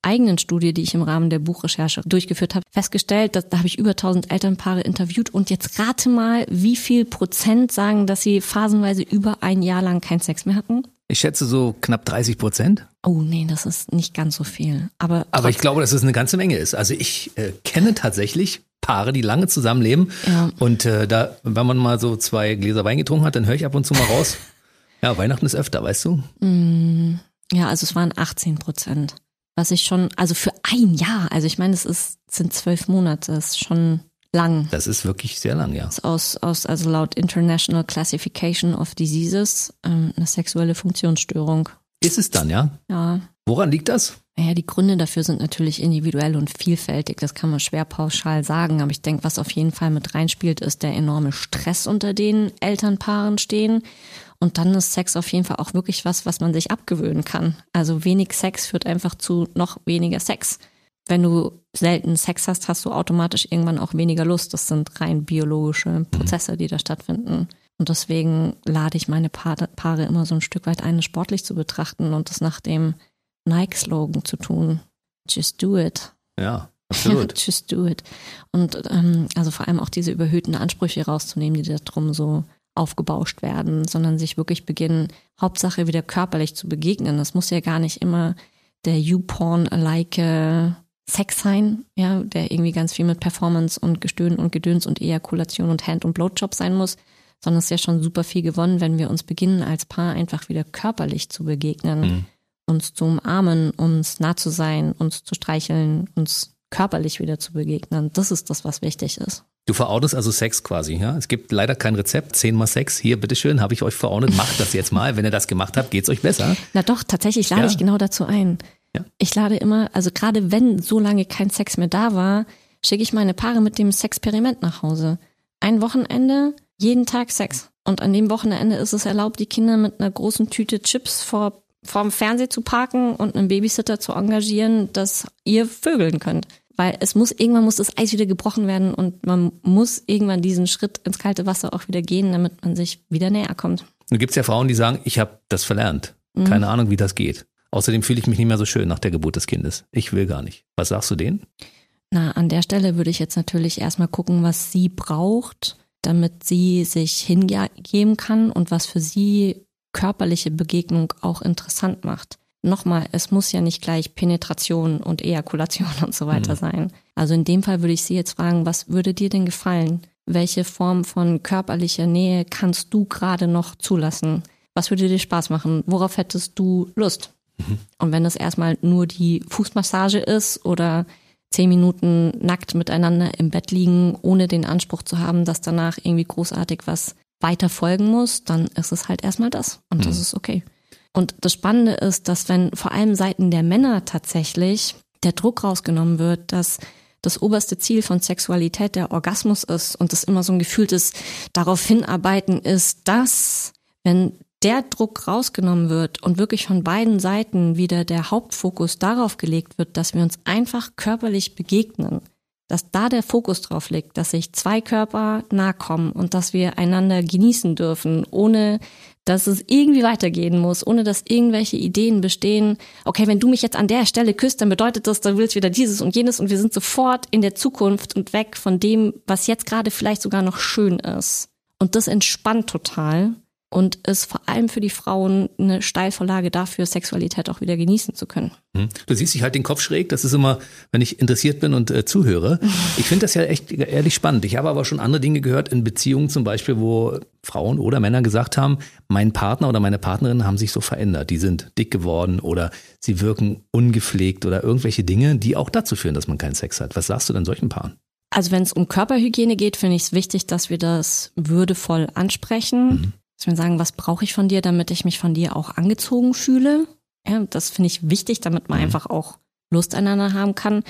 eigenen Studie, die ich im Rahmen der Buchrecherche durchgeführt habe, festgestellt, dass da habe ich über tausend Elternpaare interviewt und jetzt rate mal, wie viel Prozent sagen, dass sie phasenweise über ein Jahr lang keinen Sex mehr hatten? Ich schätze so knapp dreißig Prozent. Oh nee, das ist nicht ganz so viel. Aber, Aber ich glaube, dass es eine ganze Menge ist. Also ich äh, kenne tatsächlich Paare, die lange zusammenleben. Ja. Und äh, da, wenn man mal so zwei Gläser Wein getrunken hat, dann höre ich ab und zu mal raus. Ja, Weihnachten ist öfter, weißt du? Mm, ja, also es waren achtzehn Prozent. Was ich schon, also für ein Jahr, also ich meine, es ist, sind zwölf Monate, das ist schon lang. Das ist wirklich sehr lang, ja. Das ist aus, aus, also laut International Classification of Diseases ähm, eine sexuelle Funktionsstörung. Ist es dann, ja? Ja. Woran liegt das? Naja, die Gründe dafür sind natürlich individuell und vielfältig, das kann man schwer pauschal sagen, aber ich denke, was auf jeden Fall mit reinspielt, ist der enorme Stress, unter den Elternpaaren stehen. Und dann ist Sex auf jeden Fall auch wirklich was, was man sich abgewöhnen kann. Also wenig Sex führt einfach zu noch weniger Sex. Wenn du selten Sex hast, hast du automatisch irgendwann auch weniger Lust. Das sind rein biologische Prozesse, die da stattfinden. Und deswegen lade ich meine Paare immer so ein Stück weit ein, sportlich zu betrachten und das nach dem Nike-Slogan zu tun. Just do it. Ja, absolut. Just do it. Und ähm, also vor allem auch diese überhöhten Ansprüche rauszunehmen, die da drum so aufgebauscht werden, sondern sich wirklich beginnen, Hauptsache wieder körperlich zu begegnen. Das muss ja gar nicht immer der YouPorn-alike Sex sein, ja, der irgendwie ganz viel mit Performance und Gestöhn und Gedöns und Ejakulation und Hand- und Blowjob sein muss, sondern es ist ja schon super viel gewonnen, wenn wir uns beginnen, als Paar einfach wieder körperlich zu begegnen, mhm. uns zu umarmen, uns nah zu sein, uns zu streicheln, uns körperlich wieder zu begegnen. Das ist das, was wichtig ist. Du verordnest also Sex quasi, ja? Es gibt leider kein Rezept, zehnmal Sex. Hier, bitteschön, habe ich euch verordnet, macht das jetzt mal. Wenn ihr das gemacht habt, geht's euch besser. Na doch, tatsächlich lade ja. ich genau dazu ein. Ja. Ich lade immer, also gerade wenn so lange kein Sex mehr da war, schicke ich meine Paare mit dem Sexperiment nach Hause. Ein Wochenende, jeden Tag Sex. Und an dem Wochenende ist es erlaubt, die Kinder mit einer großen Tüte Chips vor vorm Fernseher zu parken und einen Babysitter zu engagieren, dass ihr vögeln könnt. Weil es muss, irgendwann muss das Eis wieder gebrochen werden und man muss irgendwann diesen Schritt ins kalte Wasser auch wieder gehen, damit man sich wieder näher kommt. Nun gibt es ja Frauen, die sagen, ich habe das verlernt. Keine mhm. Ahnung, wie das geht. Außerdem fühle ich mich nicht mehr so schön nach der Geburt des Kindes. Ich will gar nicht. Was sagst du denen? Na, an der Stelle würde ich jetzt natürlich erstmal gucken, was sie braucht, damit sie sich hingeben kann und was für sie körperliche Begegnung auch interessant macht. Nochmal, es muss ja nicht gleich Penetration und Ejakulation und so weiter mhm. sein. Also in dem Fall würde ich Sie jetzt fragen, was würde dir denn gefallen? Welche Form von körperlicher Nähe kannst du gerade noch zulassen? Was würde dir Spaß machen? Worauf hättest du Lust? Mhm. Und wenn das erstmal nur die Fußmassage ist oder zehn Minuten nackt miteinander im Bett liegen, ohne den Anspruch zu haben, dass danach irgendwie großartig was weiter folgen muss, dann ist es halt erstmal das. Und mhm. das ist okay. Und das Spannende ist, dass wenn vor allem Seiten der Männer tatsächlich der Druck rausgenommen wird, dass das oberste Ziel von Sexualität der Orgasmus ist und das immer so ein gefühltes darauf hinarbeiten ist, dass, wenn der Druck rausgenommen wird und wirklich von beiden Seiten wieder der Hauptfokus darauf gelegt wird, dass wir uns einfach körperlich begegnen, dass da der Fokus drauf liegt, dass sich zwei Körper nahe kommen und dass wir einander genießen dürfen, ohne dass es irgendwie weitergehen muss, ohne dass irgendwelche Ideen bestehen. Okay, wenn du mich jetzt an der Stelle küsst, dann bedeutet das, du willst wieder dieses und jenes und wir sind sofort in der Zukunft und weg von dem, was jetzt gerade vielleicht sogar noch schön ist. Und das entspannt total und ist vor allem für die Frauen eine Steilvorlage dafür, Sexualität auch wieder genießen zu können. Du siehst, ich halte den Kopf schräg. Das ist immer, wenn ich interessiert bin und äh, zuhöre. Ich finde das ja echt ehrlich spannend. Ich habe aber schon andere Dinge gehört in Beziehungen zum Beispiel, wo Frauen oder Männer gesagt haben, mein Partner oder meine Partnerin haben sich so verändert. Die sind dick geworden oder sie wirken ungepflegt oder irgendwelche Dinge, die auch dazu führen, dass man keinen Sex hat. Was sagst du denn solchen Paaren? Also wenn es um Körperhygiene geht, finde ich es wichtig, dass wir das würdevoll ansprechen. Mhm. Dass wir sagen, was brauche ich von dir, damit ich mich von dir auch angezogen fühle. Ja, das finde ich wichtig, damit man mhm. einfach auch Lust aneinander haben kann.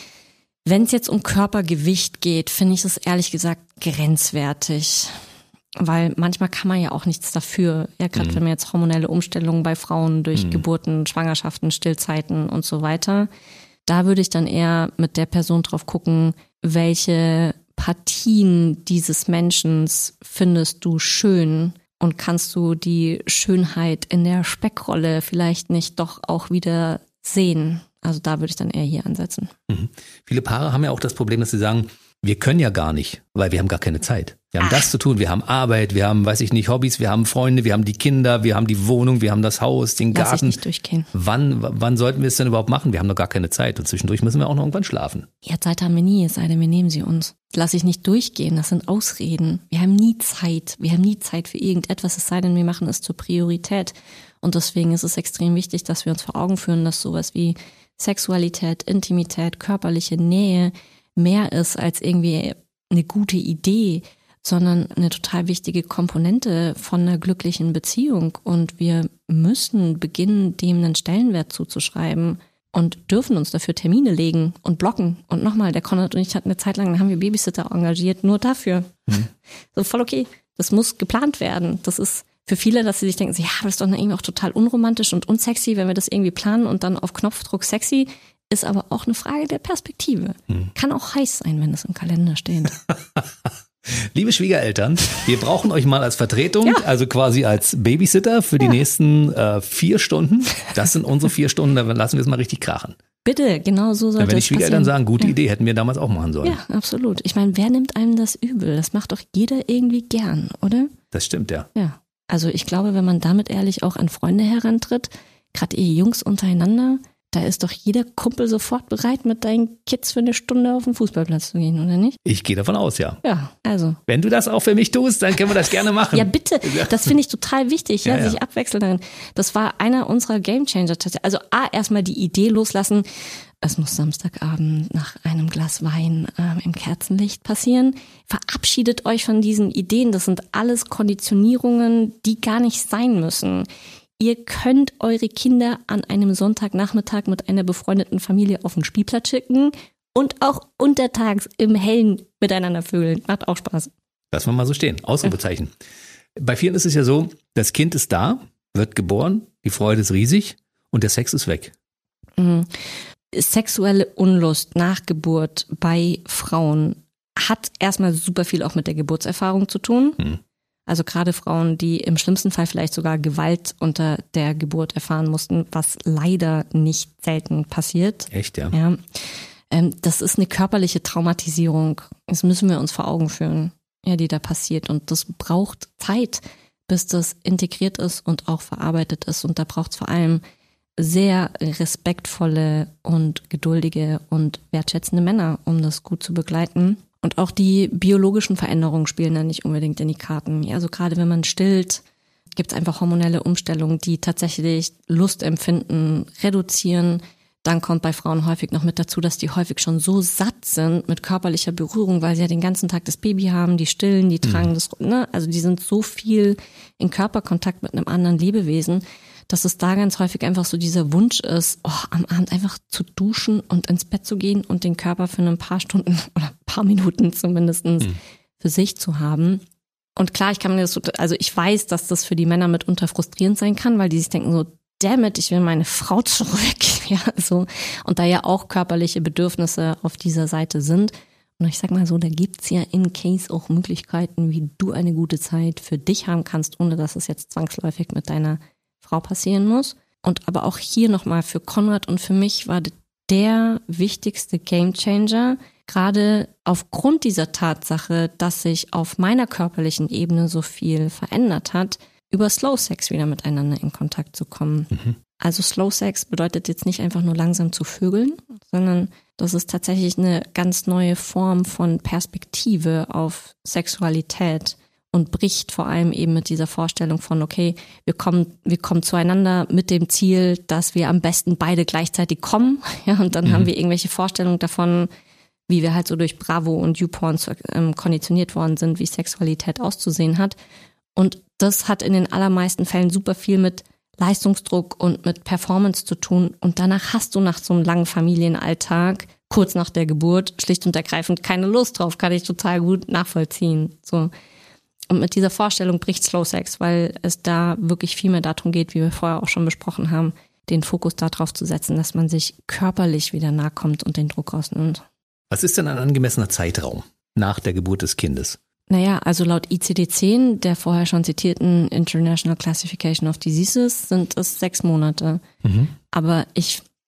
Wenn es jetzt um Körpergewicht geht, finde ich es ehrlich gesagt grenzwertig. Weil manchmal kann man ja auch nichts dafür. Ja, gerade mhm. wenn man jetzt hormonelle Umstellungen bei Frauen durch mhm. Geburten, Schwangerschaften, Stillzeiten und so weiter. Da würde ich dann eher mit der Person drauf gucken, welche Partien dieses Menschen findest du schön. Und kannst du die Schönheit in der Speckrolle vielleicht nicht doch auch wieder sehen? Also da würde ich dann eher hier ansetzen. Mhm. Viele Paare haben ja auch das Problem, dass sie sagen, wir können ja gar nicht, weil wir haben gar keine Zeit. Wir haben Ach. das zu tun, wir haben Arbeit, wir haben, weiß ich nicht, Hobbys, wir haben Freunde, wir haben die Kinder, wir haben die Wohnung, wir haben das Haus, den Garten. Lass ich nicht durchgehen. Wann, wann sollten wir es denn überhaupt machen? Wir haben noch gar keine Zeit und zwischendurch müssen wir auch noch irgendwann schlafen. Ja, Zeit haben wir nie, es sei denn, wir nehmen sie uns. Das lasse ich nicht durchgehen, das sind Ausreden. Wir haben nie Zeit, wir haben nie Zeit für irgendetwas, es sei denn, wir machen es zur Priorität. Und deswegen ist es extrem wichtig, dass wir uns vor Augen führen, dass sowas wie Sexualität, Intimität, körperliche Nähe mehr ist als irgendwie eine gute Idee, sondern eine total wichtige Komponente von einer glücklichen Beziehung. Und wir müssen beginnen, dem einen Stellenwert zuzuschreiben und dürfen uns dafür Termine legen und blocken. Und nochmal, der Konrad und ich hatten eine Zeit lang, da haben wir Babysitter engagiert, nur dafür. Mhm. So voll okay. Das muss geplant werden. Das ist für viele, dass sie sich denken, ja, das ist doch irgendwie auch total unromantisch und unsexy, wenn wir das irgendwie planen und dann auf Knopfdruck sexy. Ist aber auch eine Frage der Perspektive. Hm. Kann auch heiß sein, wenn es im Kalender steht. Liebe Schwiegereltern, wir brauchen euch mal als Vertretung, ja. also quasi als Babysitter für die ja. nächsten äh, vier Stunden. Das sind unsere vier Stunden, dann lassen wir es mal richtig krachen. Bitte, genau so sollte es passieren. Wenn die Schwiegereltern sagen, gute ja. Idee, hätten wir damals auch machen sollen. Ja, absolut. Ich meine, wer nimmt einem das übel? Das macht doch jeder irgendwie gern, oder? Das stimmt, ja. Ja, also ich glaube, wenn man damit ehrlich auch an Freunde herantritt, gerade ihr Jungs untereinander, da ist doch jeder Kumpel sofort bereit, mit deinen Kids für eine Stunde auf den Fußballplatz zu gehen, oder nicht? Ich gehe davon aus, ja. Ja, also. Wenn du das auch für mich tust, dann können wir das gerne machen. Ja, bitte. Das finde ich total wichtig, ja, ja, sich abwechseln darin. Das war einer unserer Gamechanger tatsächlich. Also A, erstmal die Idee loslassen, es muss Samstagabend nach einem Glas Wein äh, im Kerzenlicht passieren. Verabschiedet euch von diesen Ideen. Das sind alles Konditionierungen, die gar nicht sein müssen. Ihr könnt eure Kinder an einem Sonntagnachmittag mit einer befreundeten Familie auf den Spielplatz schicken und auch untertags im Hellen miteinander vögeln. Macht auch Spaß. Lassen wir mal so stehen. Ausrufezeichen. Ja. Bei vielen ist es ja so, das Kind ist da, wird geboren, die Freude ist riesig und der Sex ist weg. Mhm. Sexuelle Unlust nach Geburt bei Frauen hat erstmal super viel auch mit der Geburtserfahrung zu tun. Mhm. Also gerade Frauen, die im schlimmsten Fall vielleicht sogar Gewalt unter der Geburt erfahren mussten, was leider nicht selten passiert. Echt, ja? Ja. Das ist eine körperliche Traumatisierung. Das müssen wir uns vor Augen führen, ja, die da passiert. Und das braucht Zeit, bis das integriert ist und auch verarbeitet ist. Und da braucht es vor allem sehr respektvolle und geduldige und wertschätzende Männer, um das gut zu begleiten. Und auch die biologischen Veränderungen spielen da nicht unbedingt in die Karten. Ja, also gerade wenn man stillt, gibt es einfach hormonelle Umstellungen, die tatsächlich Lustempfinden reduzieren. Dann kommt bei Frauen häufig noch mit dazu, dass die häufig schon so satt sind mit körperlicher Berührung, weil sie ja den ganzen Tag das Baby haben, die stillen, die tragen mhm. das, ne? Also die sind so viel in Körperkontakt mit einem anderen Lebewesen, dass es da ganz häufig einfach so dieser Wunsch ist, oh, am Abend einfach zu duschen und ins Bett zu gehen und den Körper für ein paar Stunden oder ein paar Minuten zumindest mhm. für sich zu haben. Und klar, ich kann mir das so, also ich weiß, dass das für die Männer mitunter frustrierend sein kann, weil die sich denken so, damn it, ich will meine Frau zurück. Ja, so. Und da ja auch körperliche Bedürfnisse auf dieser Seite sind. Und ich sag mal so, da gibt's ja in Case auch Möglichkeiten, wie du eine gute Zeit für dich haben kannst, ohne dass es jetzt zwangsläufig mit deiner Frau passieren muss. Und aber auch hier nochmal für Konrad und für mich war der wichtigste Gamechanger, gerade aufgrund dieser Tatsache, dass sich auf meiner körperlichen Ebene so viel verändert hat, über Slow Sex wieder miteinander in Kontakt zu kommen. Mhm. Also Slow Sex bedeutet jetzt nicht einfach nur langsam zu vögeln, sondern das ist tatsächlich eine ganz neue Form von Perspektive auf Sexualität und bricht vor allem eben mit dieser Vorstellung von, okay, wir kommen, wir kommen zueinander mit dem Ziel, dass wir am besten beide gleichzeitig kommen. Ja, und dann mhm. haben wir irgendwelche Vorstellungen davon, wie wir halt so durch Bravo und YouPorn ähm, konditioniert worden sind, wie Sexualität auszusehen hat. Und das hat in den allermeisten Fällen super viel mit Leistungsdruck und mit Performance zu tun. Und danach hast du nach so einem langen Familienalltag, kurz nach der Geburt, schlicht und ergreifend keine Lust drauf, kann ich total gut nachvollziehen. So. Und mit dieser Vorstellung bricht Slow Sex, weil es da wirklich viel mehr darum geht, wie wir vorher auch schon besprochen haben, den Fokus darauf zu setzen, dass man sich körperlich wieder nahe kommt und den Druck rausnimmt. Was ist denn ein angemessener Zeitraum nach der Geburt des Kindes? Naja, also laut I C D zehn, der vorher schon zitierten International Classification of Diseases, sind es sechs Monate. Mhm. Aber ich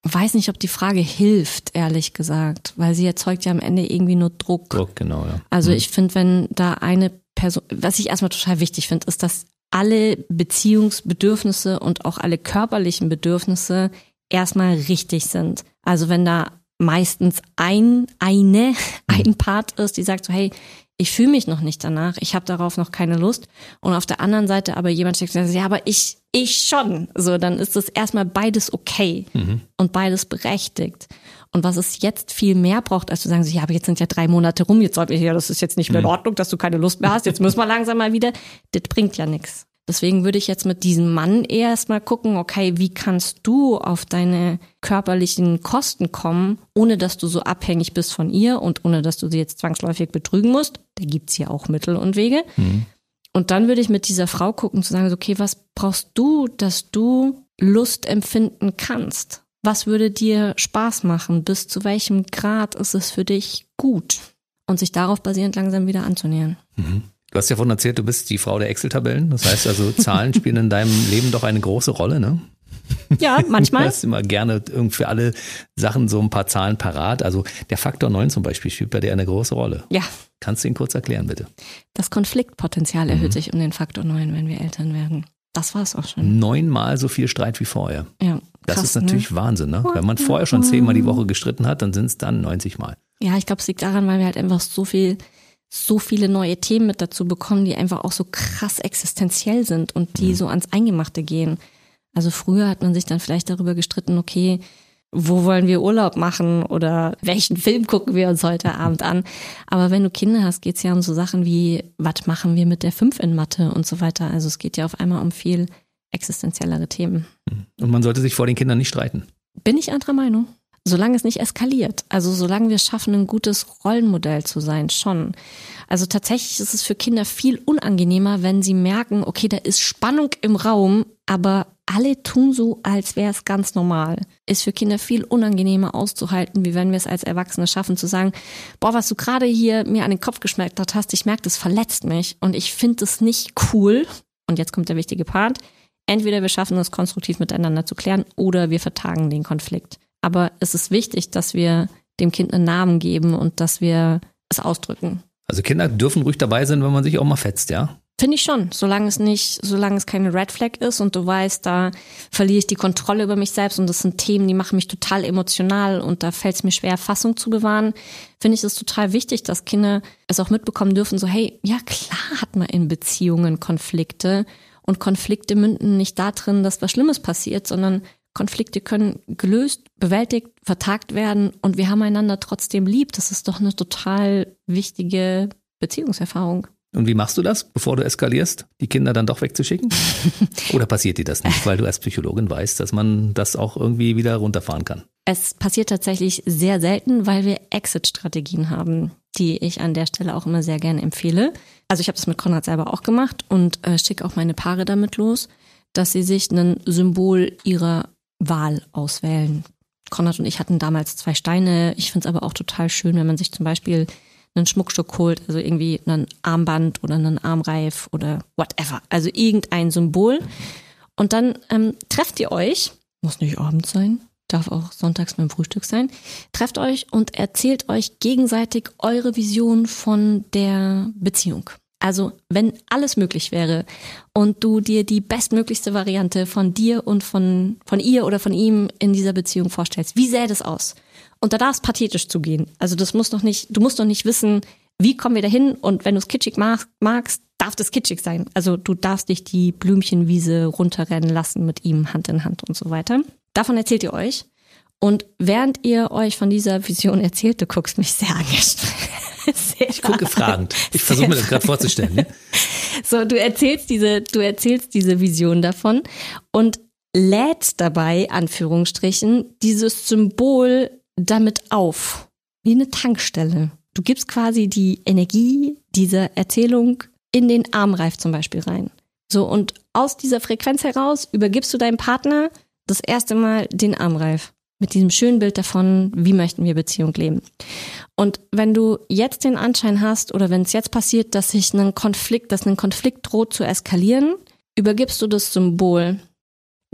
weiß nicht, ob die Frage hilft, ehrlich gesagt, weil sie erzeugt ja am Ende irgendwie nur Druck. Druck, genau, ja. Also Mhm. ich finde, wenn da eine Person, was ich erstmal total wichtig finde, ist, dass alle Beziehungsbedürfnisse und auch alle körperlichen Bedürfnisse erstmal richtig sind. Also wenn da meistens ein, eine, ein Part ist, die sagt so, hey, ich fühle mich noch nicht danach, ich habe darauf noch keine Lust. Und auf der anderen Seite aber jemand sagt, ja, aber ich, ich schon. So, dann ist das erstmal beides okay mhm. und beides berechtigt. Und was es jetzt viel mehr braucht, als zu sagen, so, ja, aber jetzt sind ja drei Monate rum, jetzt sollten wir ja, das ist jetzt nicht mehr in Ordnung, dass du keine Lust mehr hast, jetzt müssen wir langsam mal wieder. Das bringt ja nichts. Deswegen würde ich jetzt mit diesem Mann erst mal gucken, okay, wie kannst du auf deine körperlichen Kosten kommen, ohne dass du so abhängig bist von ihr und ohne dass du sie jetzt zwangsläufig betrügen musst. Da gibt's ja auch Mittel und Wege. Mhm. Und dann würde ich mit dieser Frau gucken, zu sagen, okay, was brauchst du, dass du Lust empfinden kannst? Was würde dir Spaß machen? Bis zu welchem Grad ist es für dich gut? Und sich darauf basierend langsam wieder anzunähern. Mhm. Du hast ja vorhin erzählt, du bist die Frau der Excel-Tabellen. Das heißt also, Zahlen spielen in deinem Leben doch eine große Rolle, ne? Ja, manchmal. Du hast immer gerne für alle Sachen so ein paar Zahlen parat. Also der Faktor neun zum Beispiel spielt bei dir eine große Rolle. Ja. Kannst du ihn kurz erklären, bitte? Das Konfliktpotenzial erhöht mhm. sich um den Faktor neun, wenn wir Eltern werden. Das war es auch schon. Neunmal so viel Streit wie vorher. Ja. Das krass, ist natürlich ne? Wahnsinn, ne? Wenn man vorher schon zehnmal die Woche gestritten hat, dann sind es dann neunzig Mal. Ja, ich glaube, es liegt daran, weil wir halt einfach so viel so viele neue Themen mit dazu bekommen, die einfach auch so krass existenziell sind und die mhm. so ans Eingemachte gehen. Also früher hat man sich dann vielleicht darüber gestritten, okay, wo wollen wir Urlaub machen oder welchen Film gucken wir uns heute Abend an. Aber wenn du Kinder hast, geht's ja um so Sachen wie, was machen wir mit der fünf in Mathe und so weiter. Also es geht ja auf einmal um viel existenziellere Themen. Und man sollte sich vor den Kindern nicht streiten. Bin ich anderer Meinung? Solange es nicht eskaliert, also solange wir es schaffen, ein gutes Rollenmodell zu sein, schon. Also tatsächlich ist es für Kinder viel unangenehmer, wenn sie merken, okay, da ist Spannung im Raum, aber alle tun so, als wäre es ganz normal. Ist für Kinder viel unangenehmer auszuhalten, wie wenn wir es als Erwachsene schaffen, zu sagen, boah, was du gerade hier mir an den Kopf geschmettert hast, ich merke, das verletzt mich und ich finde es nicht cool. Und jetzt kommt der wichtige Part. Entweder wir schaffen es, konstruktiv miteinander zu klären oder wir vertagen den Konflikt. Aber es ist wichtig, dass wir dem Kind einen Namen geben und dass wir es ausdrücken. Also Kinder dürfen ruhig dabei sein, wenn man sich auch mal fetzt, ja? Finde ich schon, solange es nicht, solange es keine Red Flag ist und du weißt, da verliere ich die Kontrolle über mich selbst und das sind Themen, die machen mich total emotional und da fällt es mir schwer, Fassung zu bewahren, finde ich es total wichtig, dass Kinder es auch mitbekommen dürfen, so hey, ja klar hat man in Beziehungen Konflikte und Konflikte münden nicht darin, dass was Schlimmes passiert, sondern Konflikte können gelöst, bewältigt, vertagt werden und wir haben einander trotzdem lieb. Das ist doch eine total wichtige Beziehungserfahrung. Und wie machst du das, bevor du eskalierst, die Kinder dann doch wegzuschicken? Oder passiert dir das nicht, weil du als Psychologin weißt, dass man das auch irgendwie wieder runterfahren kann? Es passiert tatsächlich sehr selten, weil wir Exit-Strategien haben, die ich an der Stelle auch immer sehr gerne empfehle. Also ich habe das mit Konrad selber auch gemacht und äh, schicke auch meine Paare damit los, dass sie sich ein Symbol ihrer Wahl auswählen. Konrad und ich hatten damals zwei Steine. Ich finde es aber auch total schön, wenn man sich zum Beispiel einen Schmuckstück holt, also irgendwie einen Armband oder einen Armreif oder whatever. Also irgendein Symbol. Und dann ähm, trefft ihr euch, muss nicht abends sein, darf auch sonntags beim Frühstück sein, trefft euch und erzählt euch gegenseitig eure Vision von der Beziehung. Also wenn alles möglich wäre und du dir die bestmöglichste Variante von dir und von von ihr oder von ihm in dieser Beziehung vorstellst, wie sähe das aus? Und da darf es pathetisch zugehen. Also das muss doch nicht, du musst doch nicht wissen, wie kommen wir dahin und wenn du es kitschig magst, magst, darf das kitschig sein. Also du darfst dich die Blümchenwiese runterrennen lassen mit ihm Hand in Hand und so weiter. Davon erzählt ihr euch. Und während ihr euch von dieser Vision erzählt, du guckst mich sehr angestrengt. Sehr ich gucke fragend. Ich versuche mir das gerade vorzustellen. Ne? So, du erzählst diese, du erzählst diese Vision davon und lädst dabei, Anführungsstrichen, dieses Symbol damit auf. Wie eine Tankstelle. Du gibst quasi die Energie dieser Erzählung in den Armreif zum Beispiel rein. So, und aus dieser Frequenz heraus übergibst du deinem Partner das erste Mal den Armreif. Mit diesem schönen Bild davon, wie möchten wir Beziehung leben. Und wenn du jetzt den Anschein hast oder wenn es jetzt passiert, dass sich ein Konflikt, dass ein Konflikt droht zu eskalieren, übergibst du das Symbol.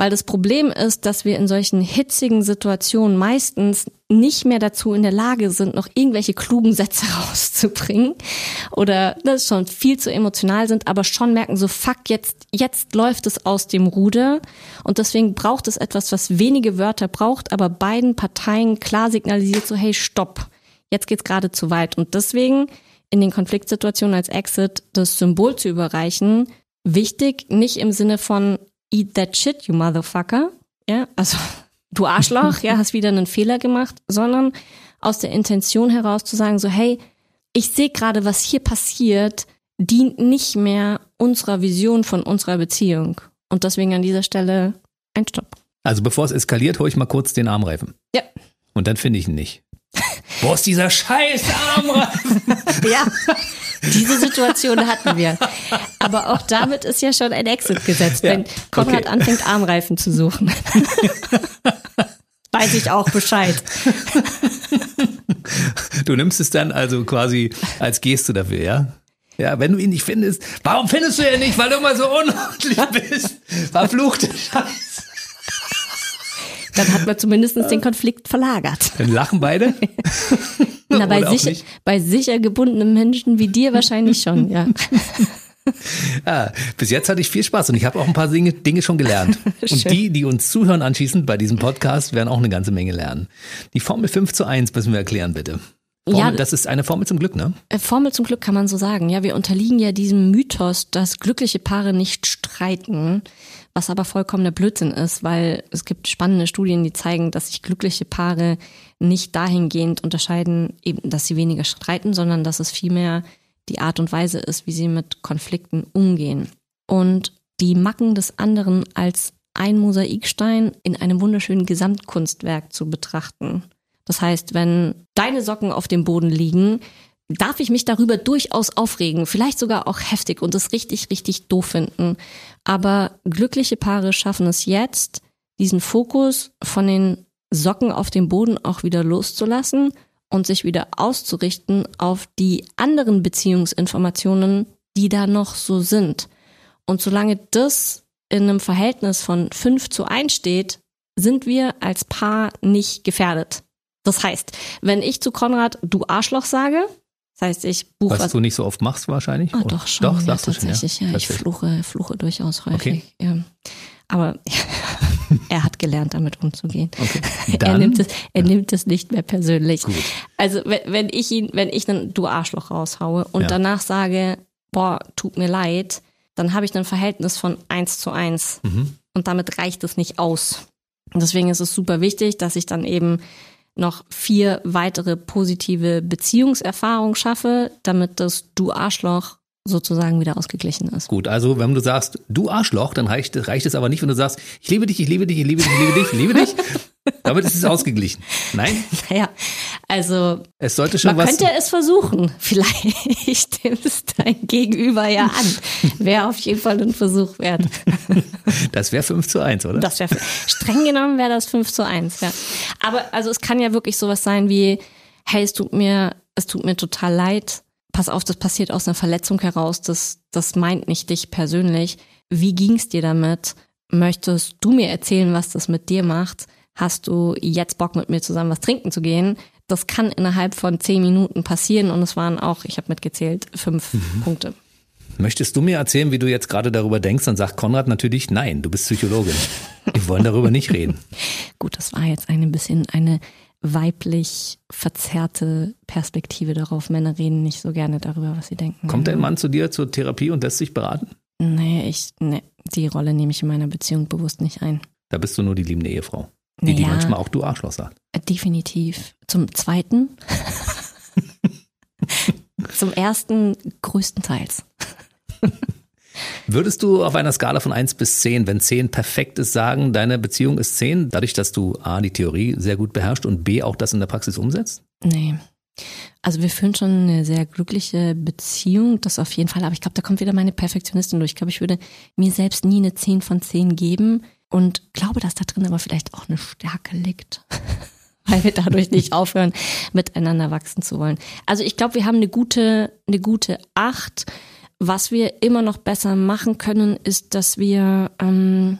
Weil das Problem ist, dass wir in solchen hitzigen Situationen meistens nicht mehr dazu in der Lage sind, noch irgendwelche klugen Sätze rauszubringen oder das schon viel zu emotional sind, aber schon merken so, fuck, jetzt, jetzt läuft es aus dem Ruder und deswegen braucht es etwas, was wenige Wörter braucht, aber beiden Parteien klar signalisiert so, hey, stopp, jetzt geht's gerade zu weit und deswegen in den Konfliktsituationen als Exit das Symbol zu überreichen, wichtig, nicht im Sinne von eat that shit, you motherfucker, ja, also du Arschloch, ja, hast wieder einen Fehler gemacht, sondern aus der Intention heraus zu sagen so, hey, ich sehe gerade, was hier passiert, dient nicht mehr unserer Vision von unserer Beziehung und deswegen an dieser Stelle ein Stopp. Also bevor es eskaliert, hole ich mal kurz den Armreifen. Ja. Und dann finde ich ihn nicht. Wo ist dieser scheiß Armreifen? Ja, diese Situation hatten wir. Aber auch damit ist ja schon ein Exit gesetzt, wenn ja, Konrad okay. anfängt, Armreifen zu suchen. Weiß ich auch Bescheid. Du nimmst es dann also quasi als Geste dafür, ja? Ja, wenn du ihn nicht findest. Warum findest du ihn nicht? Weil du immer so unordentlich bist. Verfluchte Scheiße. Dann hat man zumindest den Konflikt verlagert. Dann lachen beide? Na, bei sicher, bei sicher gebundenen Menschen wie dir wahrscheinlich schon, ja. Ja, bis jetzt hatte ich viel Spaß und ich habe auch ein paar Dinge, Dinge schon gelernt. Und die, die uns zuhören anschließend bei diesem Podcast, werden auch eine ganze Menge lernen. Die Formel fünf zu eins müssen wir erklären, bitte. Formel, ja, das ist eine Formel zum Glück, ne? Formel zum Glück kann man so sagen. Ja, wir unterliegen ja diesem Mythos, dass glückliche Paare nicht streiten, was aber vollkommener Blödsinn ist, weil es gibt spannende Studien, die zeigen, dass sich glückliche Paare nicht dahingehend unterscheiden, eben, dass sie weniger streiten, sondern dass es vielmehr die Art und Weise ist, wie sie mit Konflikten umgehen. Und die Macken des anderen als ein Mosaikstein in einem wunderschönen Gesamtkunstwerk zu betrachten. Das heißt, wenn deine Socken auf dem Boden liegen, darf ich mich darüber durchaus aufregen, vielleicht sogar auch heftig und es richtig, richtig doof finden. Aber glückliche Paare schaffen es jetzt, diesen Fokus von den Socken auf dem Boden auch wieder loszulassen und sich wieder auszurichten auf die anderen Beziehungsinformationen, die da noch so sind. Und solange das in einem Verhältnis von fünf zu eins steht, sind wir als Paar nicht gefährdet. Das heißt, wenn ich zu Konrad du Arschloch sage, das heißt, ich buche was... Was du nicht so oft machst wahrscheinlich? Ah, doch schon, doch, ja, sagst tatsächlich. Du schon, ja. Ja, ich fluche, fluche durchaus häufig. Okay. Ja. Aber er hat gelernt, damit umzugehen. Okay. Er nimmt es, er ja. nimmt es nicht mehr persönlich. Gut. Also wenn, wenn ich ihn, wenn ich dann du Arschloch raushaue und ja. danach sage, boah, tut mir leid, dann habe ich ein Verhältnis von eins zu eins. Mhm. Und damit reicht es nicht aus. Und deswegen ist es super wichtig, dass ich dann eben noch vier weitere positive Beziehungserfahrungen schaffe, damit das Du Arschloch sozusagen wieder ausgeglichen ist. Gut, also wenn du sagst, du Arschloch, dann reicht, reicht es aber nicht, wenn du sagst, ich liebe dich, ich liebe dich, ich liebe dich, ich liebe dich, ich liebe dich. Damit ist es ausgeglichen. Nein? Naja, also es sollte schon man was könnte es versuchen. Vielleicht nimmt es dein Gegenüber ja an. Wäre auf jeden Fall ein Versuch wert. Das wäre fünf zu eins, oder? Das wäre streng genommen wäre das fünf zu eins, ja. Aber also es kann ja wirklich sowas sein wie, hey, es tut mir, es tut mir total leid. Pass auf, das passiert aus einer Verletzung heraus. Das, das meint nicht dich persönlich. Wie ging's dir damit? Möchtest du mir erzählen, was das mit dir macht? Hast du jetzt Bock, mit mir zusammen was trinken zu gehen? Das kann innerhalb von zehn Minuten passieren und es waren auch, ich habe mitgezählt, fünf mhm. Punkte. Möchtest du mir erzählen, wie du jetzt gerade darüber denkst? Dann sagt Konrad natürlich, nein, du bist Psychologin. Wir wollen darüber nicht reden. Gut, das war jetzt ein bisschen eine weiblich verzerrte Perspektive darauf. Männer reden nicht so gerne darüber, was sie denken. Kommt dein Mann zu dir zur Therapie und lässt sich beraten? Nee, ich, nee, die Rolle nehme ich in meiner Beziehung bewusst nicht ein. Da bist du nur die liebende Ehefrau, die, naja, die manchmal auch du Arschloch sagt. Definitiv. Zum Zweiten. Zum Ersten größtenteils. Würdest du auf einer Skala von eins bis zehn, wenn zehn perfekt ist, sagen, deine Beziehung ist zehn, dadurch, dass du A, die Theorie sehr gut beherrschst und B, auch das in der Praxis umsetzt? Nee. Also wir führen schon eine sehr glückliche Beziehung, das auf jeden Fall. Aber ich glaube, da kommt wieder meine Perfektionistin durch. Ich glaube, ich würde mir selbst nie eine zehn von zehn geben und glaube, dass da drin aber vielleicht auch eine Stärke liegt. Weil wir dadurch nicht aufhören, miteinander wachsen zu wollen. Also ich glaube, wir haben eine gute, eine gute acht. Was wir immer noch besser machen können, ist, dass wir ähm,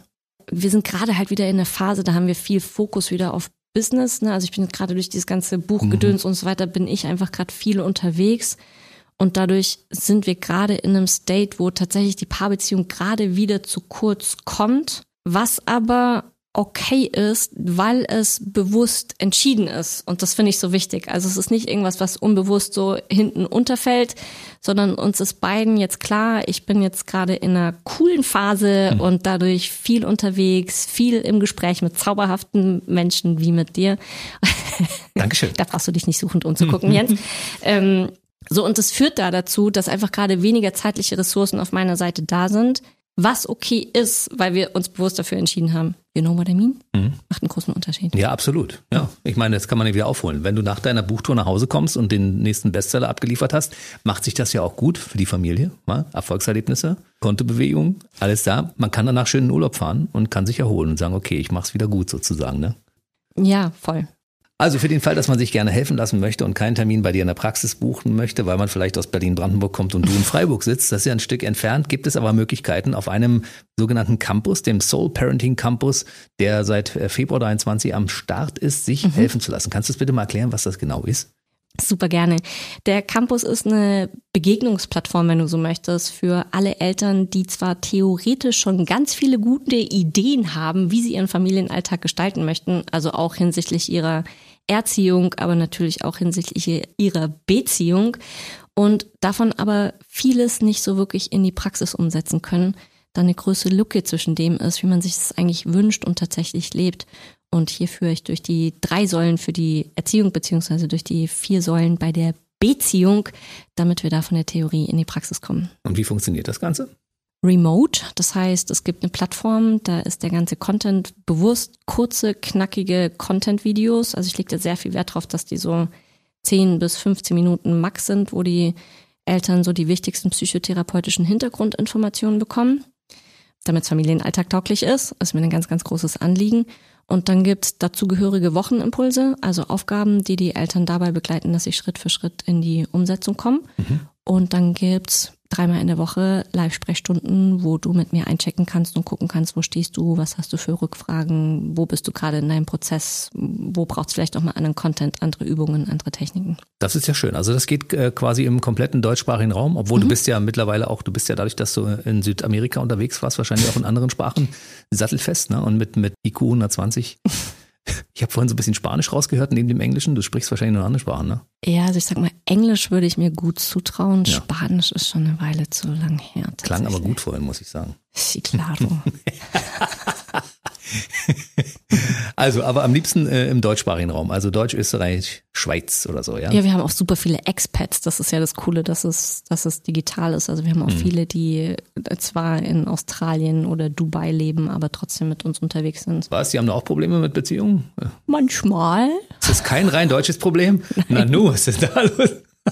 wir sind gerade halt wieder in der Phase, da haben wir viel Fokus wieder auf Business. Ne? Also ich bin gerade durch dieses ganze Buchgedöns mhm. und so weiter, bin ich einfach gerade viel unterwegs. Und dadurch sind wir gerade in einem State, wo tatsächlich die Paarbeziehung gerade wieder zu kurz kommt, was aber okay ist, weil es bewusst entschieden ist. Und das finde ich so wichtig. Also es ist nicht irgendwas, was unbewusst so hinten unterfällt, sondern uns ist beiden jetzt klar, ich bin jetzt gerade in einer coolen Phase hm. und dadurch viel unterwegs, viel im Gespräch mit zauberhaften Menschen wie mit dir. Dankeschön. Da brauchst du dich nicht suchend umzugucken, Jens. ähm, so, und es führt da dazu, dass einfach gerade weniger zeitliche Ressourcen auf meiner Seite da sind, was okay ist, weil wir uns bewusst dafür entschieden haben. You know what I mean? Mhm. Macht einen großen Unterschied. Ja, absolut. Ja, ich meine, das kann man ja wieder aufholen. Wenn du nach deiner Buchtour nach Hause kommst und den nächsten Bestseller abgeliefert hast, macht sich das ja auch gut für die Familie. Ja? Erfolgserlebnisse, Kontobewegung, alles da. Man kann danach schön in den Urlaub fahren und kann sich erholen und sagen, okay, ich mach's wieder gut sozusagen. Ne? Ja, voll. Also für den Fall, dass man sich gerne helfen lassen möchte und keinen Termin bei dir in der Praxis buchen möchte, weil man vielleicht aus Berlin-Brandenburg kommt und du in Freiburg sitzt, das ist ja ein Stück entfernt, gibt es aber Möglichkeiten auf einem sogenannten Campus, dem Soul Parenting Campus, der seit Februar dreiundzwanzig am Start ist, sich mhm. helfen zu lassen. Kannst du das bitte mal erklären, was das genau ist? Super gerne. Der Campus ist eine Begegnungsplattform, wenn du so möchtest, für alle Eltern, die zwar theoretisch schon ganz viele gute Ideen haben, wie sie ihren Familienalltag gestalten möchten, also auch hinsichtlich ihrer Erziehung, aber natürlich auch hinsichtlich ihrer Beziehung und davon aber vieles nicht so wirklich in die Praxis umsetzen können, da eine große Lücke zwischen dem ist, wie man sich das eigentlich wünscht und tatsächlich lebt. Und hier führe ich durch die drei Säulen für die Erziehung beziehungsweise durch die vier Säulen bei der Beziehung, damit wir da von der Theorie in die Praxis kommen. Und wie funktioniert das Ganze? Remote, das heißt, es gibt eine Plattform, da ist der ganze Content bewusst, kurze, knackige Content-Videos. Also ich lege da sehr viel Wert drauf, dass die so zehn bis fünfzehn Minuten max sind, wo die Eltern so die wichtigsten psychotherapeutischen Hintergrundinformationen bekommen, damit es familienalltag tauglich ist. Das ist mir ein ganz, ganz großes Anliegen. Und dann gibt's dazugehörige Wochenimpulse, also Aufgaben, die die Eltern dabei begleiten, dass sie Schritt für Schritt in die Umsetzung kommen. Mhm. Und dann gibt's dreimal in der Woche Live-Sprechstunden, wo du mit mir einchecken kannst und gucken kannst, wo stehst du, was hast du für Rückfragen, wo bist du gerade in deinem Prozess, wo braucht's vielleicht auch mal anderen Content, andere Übungen, andere Techniken. Das ist ja schön. Also das geht äh, quasi im kompletten deutschsprachigen Raum, obwohl mhm. du bist ja mittlerweile auch, du bist ja dadurch, dass du in Südamerika unterwegs warst, wahrscheinlich auch in anderen Sprachen sattelfest, ne? Und mit, mit I Q hundertzwanzig. Ich habe vorhin so ein bisschen Spanisch rausgehört neben dem Englischen. Du sprichst wahrscheinlich noch andere Sprachen, ne? Ja, also ich sag mal, Englisch würde ich mir gut zutrauen. Ja. Spanisch ist schon eine Weile zu lang her. Klang aber gut vorhin, muss ich sagen. Sí, claro. Also, aber am liebsten äh, im deutschsprachigen Raum, also Deutsch, Österreich, Schweiz oder so, ja? Ja, wir haben auch super viele Expats, das ist ja das Coole, dass es, dass es digital ist. Also wir haben auch mhm. viele, die zwar in Australien oder Dubai leben, aber trotzdem mit uns unterwegs sind. Was, die haben da auch Probleme mit Beziehungen? Manchmal. Ist das kein rein deutsches Problem? Nein. Na nu, was ist denn da los?